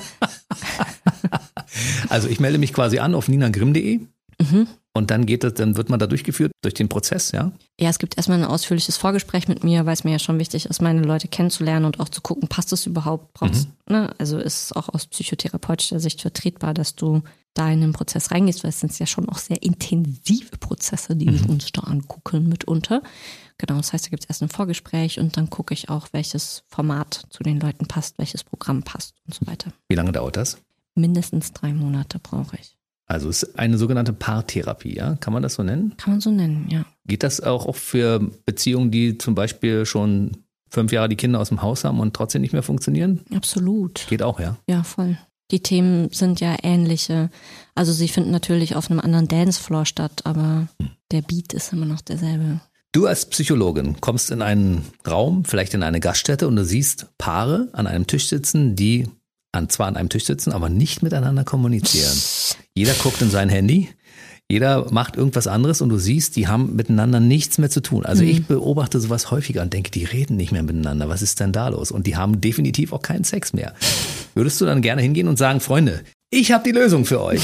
Also ich melde mich quasi an auf nina grimm punkt de. Mhm. Und dann geht das, dann wird man da durchgeführt durch den Prozess, ja? Ja, es gibt erstmal ein ausführliches Vorgespräch mit mir, weil es mir ja schon wichtig ist, meine Leute kennenzulernen und auch zu gucken, passt es überhaupt, brauchst, mhm. ne? Also ist es auch aus psychotherapeutischer Sicht vertretbar, dass du da in den Prozess reingehst, weil es sind ja schon auch sehr intensive Prozesse, die mhm. wir uns da angucken mitunter. Genau, das heißt, da gibt es erst ein Vorgespräch und dann gucke ich auch, welches Format zu den Leuten passt, welches Programm passt und so weiter. Wie lange dauert das? Mindestens drei Monate brauche ich. Also es ist eine sogenannte Paartherapie, ja? Kann man das so nennen? Kann man so nennen, ja. Geht das auch für Beziehungen, die zum Beispiel schon fünf Jahre die Kinder aus dem Haus haben und trotzdem nicht mehr funktionieren? Absolut. Geht auch, ja? Ja, voll. Die Themen sind ja ähnliche. Also sie finden natürlich auf einem anderen Dancefloor statt, aber hm. der Beat ist immer noch derselbe. Du als Psychologin kommst in einen Raum, vielleicht in eine Gaststätte und du siehst Paare an einem Tisch sitzen, die an, zwar an einem Tisch sitzen, aber nicht miteinander kommunizieren. Jeder guckt in sein Handy, jeder macht irgendwas anderes und du siehst, die haben miteinander nichts mehr zu tun. Also mhm. ich beobachte sowas häufiger und denke, die reden nicht mehr miteinander. Was ist denn da los? Und die haben definitiv auch keinen Sex mehr. Würdest du dann gerne hingehen und sagen, Freunde, ich habe die Lösung für euch?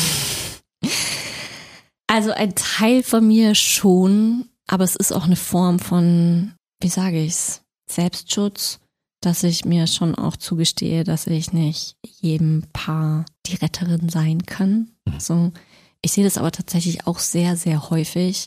Also ein Teil von mir schon, aber es ist auch eine Form von, wie sage ich's, Selbstschutz, dass ich mir schon auch zugestehe, dass ich nicht jedem Paar die Retterin sein kann. So, ich sehe das aber tatsächlich auch sehr, sehr häufig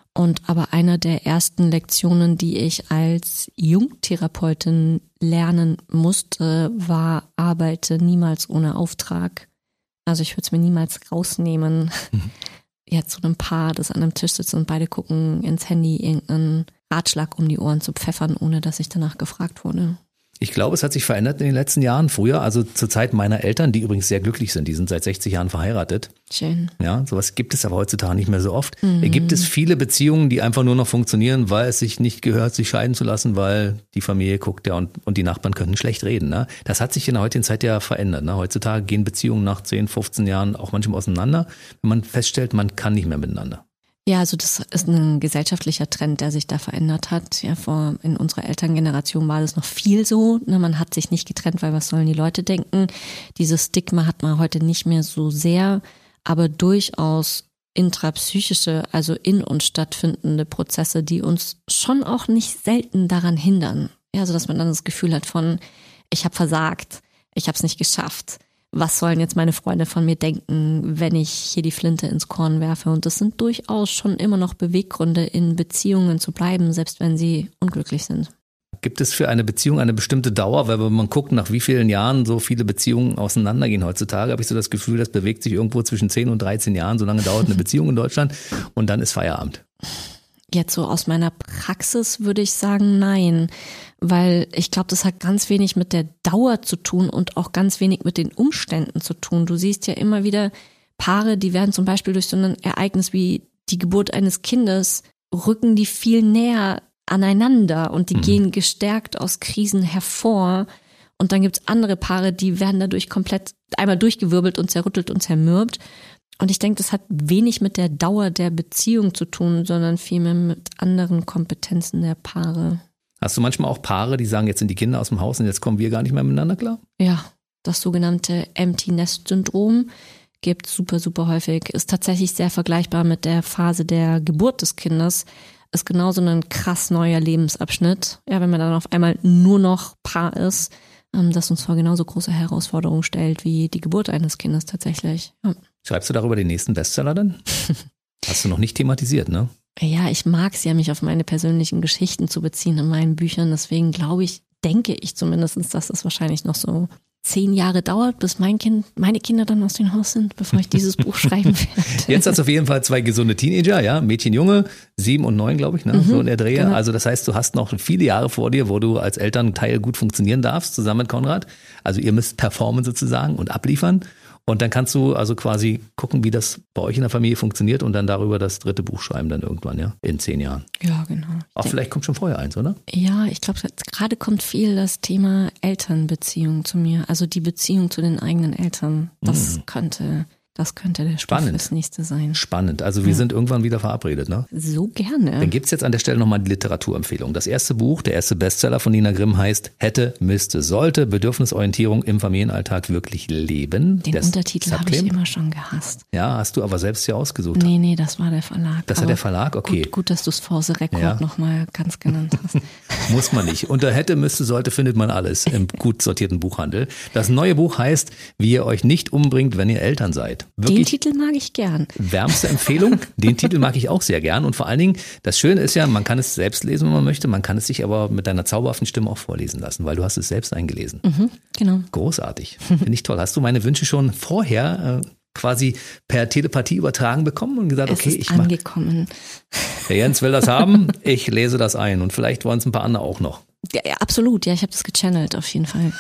Und aber einer der ersten Lektionen, die ich als Jungtherapeutin lernen musste, war, arbeite niemals ohne Auftrag. Also ich würde es mir niemals rausnehmen, mhm. jetzt zu einem Paar, das an einem Tisch sitzt und beide gucken ins Handy, irgendeinen Ratschlag um die Ohren zu pfeffern, ohne dass ich danach gefragt wurde. Ich glaube, es hat sich verändert in den letzten Jahren. Früher, also zur Zeit meiner Eltern, die übrigens sehr glücklich sind, die sind seit sechzig Jahren verheiratet. Schön. Ja, sowas gibt es aber heutzutage nicht mehr so oft. Mhm. Gibt es viele Beziehungen, die einfach nur noch funktionieren, weil es sich nicht gehört, sich scheiden zu lassen, weil die Familie guckt ja und, und die Nachbarn können schlecht reden. Ne? Das hat sich in der heutigen Zeit ja verändert. Ne? Heutzutage gehen Beziehungen nach zehn, fünfzehn Jahren auch manchmal auseinander, wenn man feststellt, man kann nicht mehr miteinander. Ja, also das ist ein gesellschaftlicher Trend, der sich da verändert hat. Ja, vor in unserer Elterngeneration war das noch viel so. Ne, man hat sich nicht getrennt, weil was sollen die Leute denken? Dieses Stigma hat man heute nicht mehr so sehr, aber durchaus intrapsychische, also in uns stattfindende Prozesse, die uns schon auch nicht selten daran hindern. Ja, also dass man dann das Gefühl hat von, ich habe versagt, ich habe es nicht geschafft. Was sollen jetzt meine Freunde von mir denken, wenn ich hier die Flinte ins Korn werfe? Und das sind durchaus schon immer noch Beweggründe, in Beziehungen zu bleiben, selbst wenn sie unglücklich sind. Gibt es für eine Beziehung eine bestimmte Dauer? Weil wenn man guckt, nach wie vielen Jahren so viele Beziehungen auseinandergehen heutzutage, habe ich so das Gefühl, das bewegt sich irgendwo zwischen zehn und dreizehn Jahren. So lange dauert eine Beziehung in Deutschland und dann ist Feierabend. Jetzt so aus meiner Praxis würde ich sagen, nein, weil ich glaube, das hat ganz wenig mit der Dauer zu tun und auch ganz wenig mit den Umständen zu tun. Du siehst ja immer wieder Paare, die werden zum Beispiel durch so ein Ereignis wie die Geburt eines Kindes, rücken die viel näher aneinander und die mhm. gehen gestärkt aus Krisen hervor. Und dann gibt's andere Paare, die werden dadurch komplett einmal durchgewirbelt und zerrüttelt und zermürbt. Und ich denke, das hat wenig mit der Dauer der Beziehung zu tun, sondern vielmehr mit anderen Kompetenzen der Paare. Hast du manchmal auch Paare, die sagen, jetzt sind die Kinder aus dem Haus und jetzt kommen wir gar nicht mehr miteinander klar? Ja, das sogenannte Empty Nest Syndrom gibt es super, super häufig. Ist tatsächlich sehr vergleichbar mit der Phase der Geburt des Kindes. Ist genauso ein krass neuer Lebensabschnitt. Ja, wenn man dann auf einmal nur noch Paar ist, das uns vor genauso große Herausforderungen stellt wie die Geburt eines Kindes tatsächlich. Ja. Schreibst du darüber den nächsten Bestseller dann? Hast du noch nicht thematisiert, ne? Ja, ich mag es ja, mich auf meine persönlichen Geschichten zu beziehen in meinen Büchern. Deswegen glaube ich, denke ich zumindest, dass das wahrscheinlich noch so zehn Jahre dauert, bis mein Kind, meine Kinder dann aus dem Haus sind, bevor ich dieses Buch schreiben werde. Jetzt hast du auf jeden Fall zwei gesunde Teenager, ja, Mädchen, Junge, sieben und neun, glaube ich, ne, mhm, so in der Drehe. Genau. Also das heißt, du hast noch viele Jahre vor dir, wo du als Elternteil gut funktionieren darfst, zusammen mit Konrad. Also ihr müsst performen sozusagen und abliefern. Und dann kannst du also quasi gucken, wie das bei euch in der Familie funktioniert und dann darüber das dritte Buch schreiben dann irgendwann, ja, in zehn Jahren. Ja, genau. Auch vielleicht kommt schon vorher eins, oder? Ja, ich glaube, gerade kommt viel das Thema Elternbeziehung zu mir. Also die Beziehung zu den eigenen Eltern. Das mhm. könnte... Das könnte der Stoff fürs nächste sein. Spannend. Also wir ja. sind irgendwann wieder verabredet, ne? So gerne. Dann gibt's jetzt an der Stelle nochmal die Literaturempfehlung. Das erste Buch, der erste Bestseller von Nina Grimm heißt Hätte, Müsste, Sollte, Bedürfnisorientierung im Familienalltag wirklich leben. Den das Untertitel habe ich immer schon gehasst. Ja, hast du aber selbst ja ausgesucht. Nee, nee, das war der Verlag. Das war der Verlag? Okay. Gut, gut dass du es For the Record ja. nochmal ganz genannt hast. Muss man nicht. Unter Hätte, Müsste, Sollte findet man alles im gut sortierten Buchhandel. Das neue Buch heißt Wie ihr euch nicht umbringt, wenn ihr Eltern seid. Wirklich Den Titel mag ich gern. Wärmste Empfehlung. Den Titel mag ich auch sehr gern. Und vor allen Dingen, das Schöne ist ja, man kann es selbst lesen, wenn man möchte. Man kann es sich aber mit deiner zauberhaften Stimme auch vorlesen lassen, weil du hast es selbst eingelesen. Mhm, genau. Großartig. Finde ich toll. Hast du meine Wünsche schon vorher äh, quasi per Telepathie übertragen bekommen und gesagt, es okay, ist ich mag. angekommen. Der Jens will das haben, ich lese das ein. Und vielleicht wollen es ein paar andere auch noch. Ja, ja, absolut, ja, ich habe das gechannelt auf jeden Fall.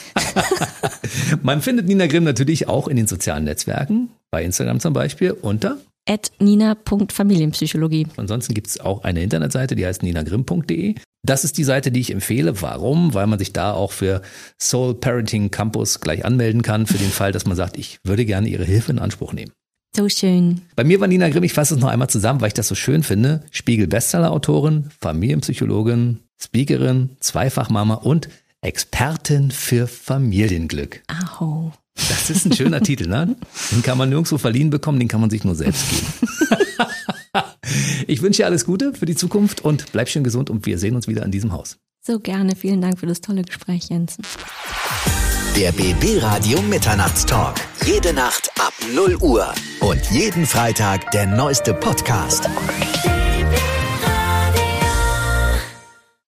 Man findet Nina Grimm natürlich auch in den sozialen Netzwerken, bei Instagram zum Beispiel, unter at nina punkt familienpsychologie. Ansonsten gibt es auch eine Internetseite, die heißt nina grimm punkt de. Das ist die Seite, die ich empfehle. Warum? Weil man sich da auch für Soul Parenting Campus gleich anmelden kann, für den Fall, dass man sagt, ich würde gerne Ihre Hilfe in Anspruch nehmen. So schön. Bei mir war Nina Grimm, ich fasse es noch einmal zusammen, weil ich das so schön finde. Spiegel-Bestseller-Autorin, Familienpsychologin, Speakerin, Zweifachmama und Expertin für Familienglück. Aho. Das ist ein schöner Titel, ne? Den kann man nirgendwo verliehen bekommen, den kann man sich nur selbst geben. Ich wünsche dir alles Gute für die Zukunft und bleib schön gesund und wir sehen uns wieder in diesem Haus. So gerne, vielen Dank für das tolle Gespräch, Jens. Der B B Radio Mitternachtstalk. Jede Nacht ab null Uhr. Und jeden Freitag der neueste Podcast.